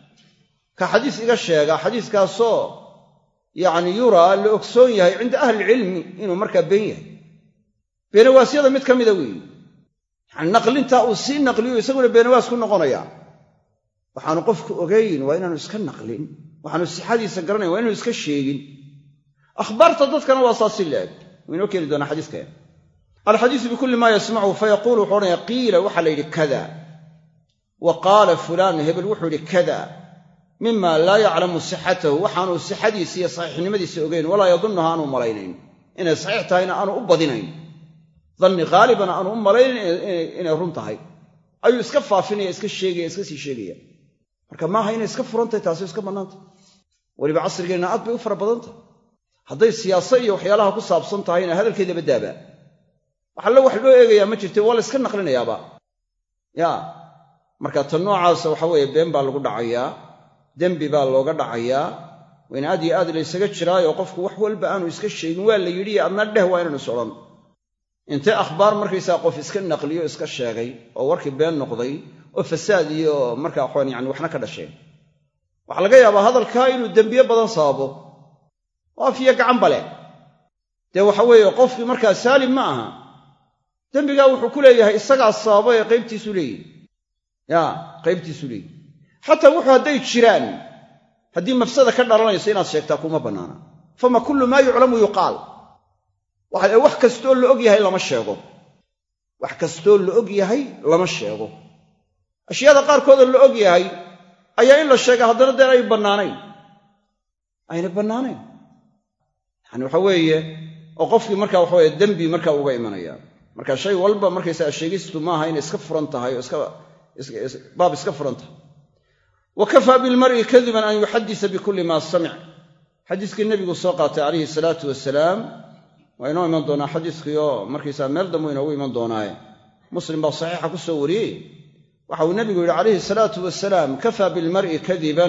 ka xadiis iga sheega xadiiskaasoo yacni yuraa la ogsoon yahay cinda ahlilcilmi inuu markaa been yahay beenawaasyada mid ka mida weeye yacni naqlintaa uu sii naqliyo isaguna beenawaas ku noqonaya waxaanu qofku ogayn waa inaanu iska naqlin waxaanu sixadiisa garanayn waa inaanu iska sheegin akhbaarta dadkana waa saasi la-eg wuu inoo keeni doonaa xadiiskaya alxadiisu bikulli maa yasmacu fayaquulu wuxuu odhanaya qiila waxaa la yidhi kada wa qaala fulaan hebel wuxuu yidhi kada mima laa yaclamu sixatahu waxaanu sixadiisa iyo saxiixnimadiisa ogayn walaa yadunnuha aanu malaynayn inay saxiix tahayna aanu u badinayn danni haalibana aanu u malaynayn inay run tahay ayuu iska faafinaya iska sheegaya iska sii sheegaya marka maaha inay iska furantahay taasi iska bannaantah weliba casrigeenna aad bay u fara badan tahay hadday siyaasa iyo waxyaalaha ku saabsan tahayna hadalkeedaba daabaa wax alle wax loo eegayaa ma jirte waa la iska naqlinayaaba ya marka tan noocaasa waxa weeye been baa lagu dhacayaa dembi baa looga dhacayaa waa in aad iyo aad laysaga jiraayo qofku wax walba aanu iska sheegin waa la yidhi adna dheh waa inaanu is odhan intee akhbaar markaysaa qof iska naqliyo iska sheegay oo warkii been noqday oo fasaad iyo markaa waxaan yani waxna ka dhasheen waxaa laga yaabaa hadalkaa inuu dembiye badan sababo oo afiyo gacanba leh dee waxa weeye qofkii markaa saalim ma aha dembigaa wuxuu ku leeyahay isagaa sababo ee qaybtiisu leeyihi ya qaybtiisu leeyihi xataa wuxuu hadday jiraan haddii mafsada ka dhalanayso inaad sheegtaa kuma bannaana fama kullu maa yuclamu yuqaal wax kastoo la og yahay lama sheego wax kastoo la og yahay lama sheego ashyaada qaarkoodoo la og yahay ayaa in la sheega haddana deen ay bannaanayn ayna bannaanayn yani waxa weeye oo qofkii markaa waxa weye dembi markaa uga imanaya marka shay walba markaysaa sheegistu maaha inay iska furan tahay oo iska baab iska furan tahay wa kafaa bilmar'i kadiban an yuxaddisa bikulli maa samic xadiiskii nebigu soo qaatay calayhi salaatu wasalaam waa inoo iman doonaa xadiiskiioo markaysaa meel dambu inoogu iman doonaaye muslim baa saxiixa ku soo wariyey waxa uu nebigu yidhi calayhi salaatu wasalaam kafaa bilmar'i kadiban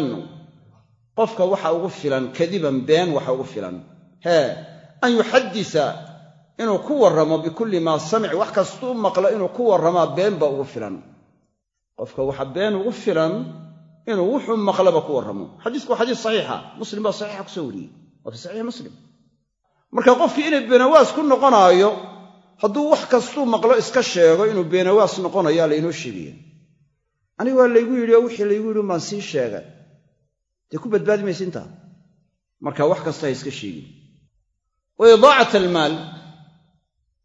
qofka waxa ugu filan kadiban been waxa ugu filan hee an yuxaddisa inuu ku warramo bikulli maa samic wax kastuu maqlo inuu ku warramaa been baa ugu filan qofka waxa been ugu filan inuu wuxuu maqlaba ku warramo xadiisku waa xadiis saxiixa muslim baa saxiixa ku soo wariyey waa fi saxiix muslim marka qofkii inay beenawaas ku noqonaayo hadduu wax kastuu maqlo iska sheego inuu beenawaas noqonayaa laynoo sheegaya aniga waa laygu yidhi oo wixii laygu yidhi baan sii sheegay dee ku badbaadi maysa intaa marka wax kasta ha iska sheegin wa idaacat almaal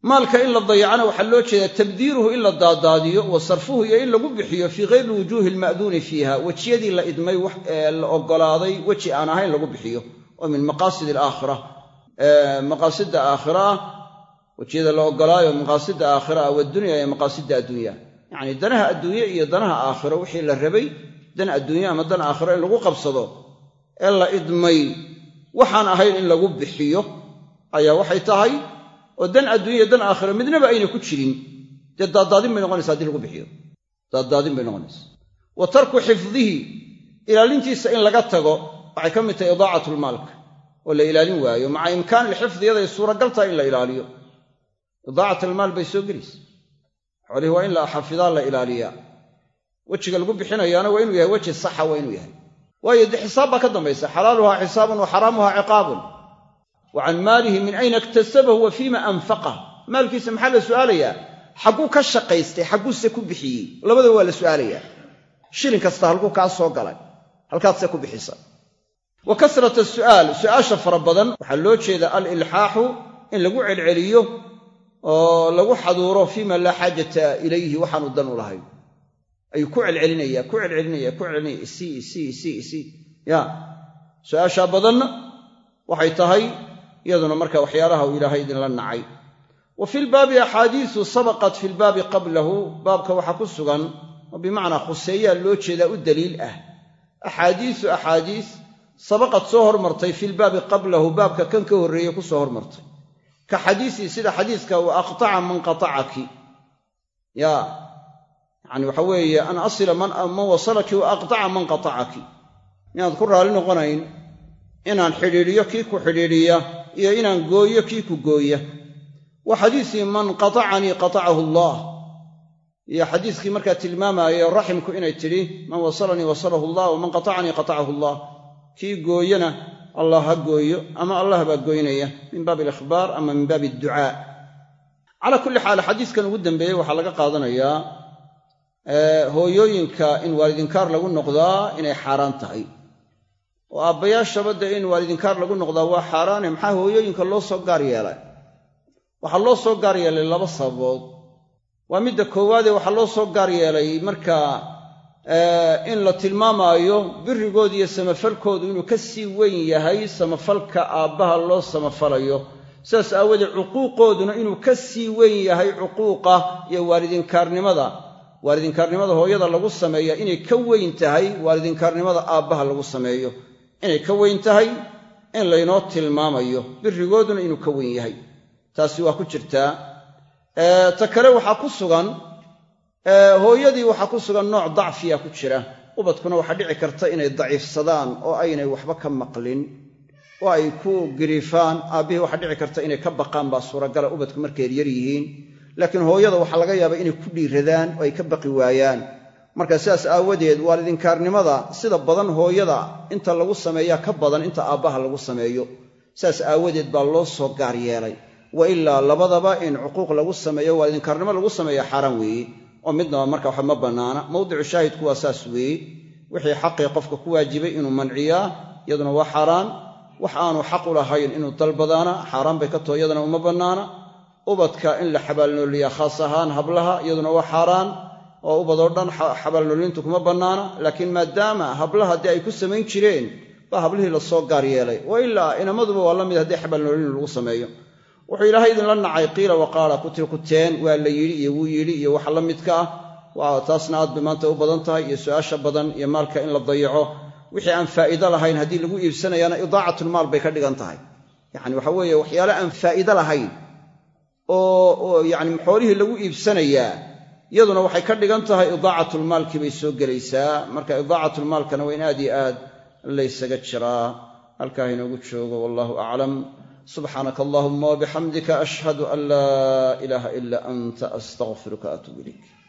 maalka in la dayacana waxaa loo jeedaa tabdiiruhu in la daadaadiyo wa sarfuhu iyo in lagu bixiyo fii ghayri wujuuhi alma'duuni fiiha wejiyadii la idmay la oggolaaday weji aan ahayn lagu bixiyo oo min maqaasid alaakhira maqaasidda aakhira ah wejiyada la oggolaayo maqaasidda aakhira ah wadunya iyo maqaasidda adduunya yacni danaha adduunye iyo danaha aakhiro wixii la rabay dan adduunye ama dan aakhiro in lagu qabsado ee la idmay waxaan ahayn in lagu bixiyo ayaa waxay tahay oo dan adduunya dan aakhiro midnaba ayna ku jirin dee daaddaadin bay noqonaysaa haddii lagu bixiyo daaddaadin bay noqonaysaa wa tarku xifdihi ilaalintiisa in laga tago waxay ka mid tahay idaacatlmaalka oo la ilaalin waayo maca imkaani alxifdi yaday suuragal tahay in la ilaaliyo idaacat almaal bay soo gelaysa xoolihii waa in la xafidaa la ilaaliyaa wejiga lagu bixinayaana waa inuu yahay weji saxa waa inuu yahay waayo dee xisaab baa ka dambaysa xalaaluhaa xisaabun wa xaraamuhaa ciqaabun wa can maalihi min ayna iktasabahu wa fiima anfaqah maalkiisa maxaa la su'aalayaa xagguu ka shaqaystay xagguuse ku bixiyey labadaba waa la su'aalayaa shilin kasta halkuu kaa soo galay halkaadse ku bixisa wa kasrat asu'aal su'aasha fara badan waxaa loo jeeda alilxaaxu in lagu celceliyo oo lagu xaduuro fiima laa xaajata ilayhi waxaanu dan u lahayn ayuu ku celcelinaya ku celcelinaya ku celcelinaya isii isii isii isii ya su'aasha badanna waxay tahay iyaduna marka waxyaalaha uu ilaahay idinla nacay wa fi lbaabi axaadiisu sabaqat fi lbaabi qablahu baabka waxaa ku sugan oo bimacnaa khuseeyaa loo jeedaa u daliil ah axaadiisu axaadiis sabaqad soo hormartay fi lbaabi qablahu baabka kan ka horreeye ku soo hormartay ka xadiisii sida xadiiska wa aqtaca man qatacaki ya yacni waxa weeye an asila man wasalaki wa aqtaca man qatacaki inaad ku raalli noqonayn inaan xidhiidhiyo kii ku xidhiidhiya iyo inaan gooyo kii ku gooya wa xadiisii man qatacanii qatacahu allah iyo xadiiskii markaa tilmaamaayo raximku inay tidhi man wasalanii wasalahu allah waman qatacanii qatacahu allah kii gooyana allah ha gooyo ama allah baa gooynaya min baabi alikhbaar ama min baabi adducaa calaa kulli xaal xadiiskan ugu dambeeyey waxaa laga qaadanayaa hooyooyinka in waalidinkaar lagu noqdaa inay xaaraan tahay oo aabbayaashaba dee in waalidinkaar lagu noqdaa waa xaaraane maxaa hooyooyinka loo soo gaar yeelay waxaa loo soo gaar yeelay laba sababood waa midda koowaadee waxaa loo soo gaar yeelay markaa in la tilmaamaayo birigooda iyo samafalkoodu inuu ka sii weyn yahay samafalka aabbaha loo samafalayo sidaas aawadeed cuquuqooduna inuu ka sii weyn yahay cuquuqa iyo waalidinkaarnimada waalidinkaarnimada hooyada lagu sameeya inay ka weyn tahay waalidinkaarnimada aabbaha lagu sameeyo inay ka weyn tahay in laynoo tilmaamayo birigooduna inuu ka weyn yahay taasi waa ku jirtaa ta kale waxaa ku sugan hooyadii waxaa ku sugan nooc dacfiya ku jira ubadkuna waxaa dhici karta inay daciifsadaan oo aynay waxba ka maqlin oo ay ku giriifaan aabbihii waxaa dhici karta inay ka baqaan baa suuragala ubadku markay yar yihiin laakiin hooyada waxaa laga yaabaa inay ku dhiiradaan oo ay ka baqi waayaan marka sidaas aawadeed waalidinkaarnimada sida badan hooyada inta lagu sameeyaa ka badan inta aabbaha lagu sameeyo sidaas aawadeed baa loo soo gaar yeelay wa ilaa labadaba in cuquuq lagu sameeyo waalidinkaarnimo lagu sameeya xaaraan weeye oo midnaba marka waxa ma bannaana mawdicu shaahidku waa saas weeye wixii xaqii qofka ku waajibay inuu manciyaa iyaduna waa xaaraan wax aanu xaq u lahayn inuu dalbadaana xaaraan bay ka taho iyaduna uma bannaana ubadka in la xabaalnooliyaa khaas ahaan hablaha iyaduna waa xaaraan oo ubadoo dhan xabaalnoolintu kuma bannaana laakiin maadaama hablaha haddii ay ku samayn jireen baa hablihii la soo gaar yeelay wa ilaa inamaduba waa la mid haddii xabaalnoolin lagu sameeyo wuxuu ilaahay idinla nacay qiila waqaala kutirkuteen waa la yidhi iyo wuu yidhi iyo waxa la midka ah waa taasna aad bay maanta u badan tahay iyo su'aasha badan iyo maalka in la dayaco wixii aan faa'iido lahayn haddii lagu iibsanayaana idaacatlmaal bay ka dhigan tahay yacni waxa weeye waxyaale aan faa'iido lahayn oo yacni xoolihii lagu iibsanayaa iyaduna waxay ka dhigan tahay idaacatlmaalkii bay soo gelaysaa marka idaacatlmaalkana waa in aad iyo aad laysaga jiraa halkaa inoogu joogo wallahu aclam subxaanaka allahuma wabixamdika ashhadu an laa ilaaha ila anta astaqfiruka atuub ilayk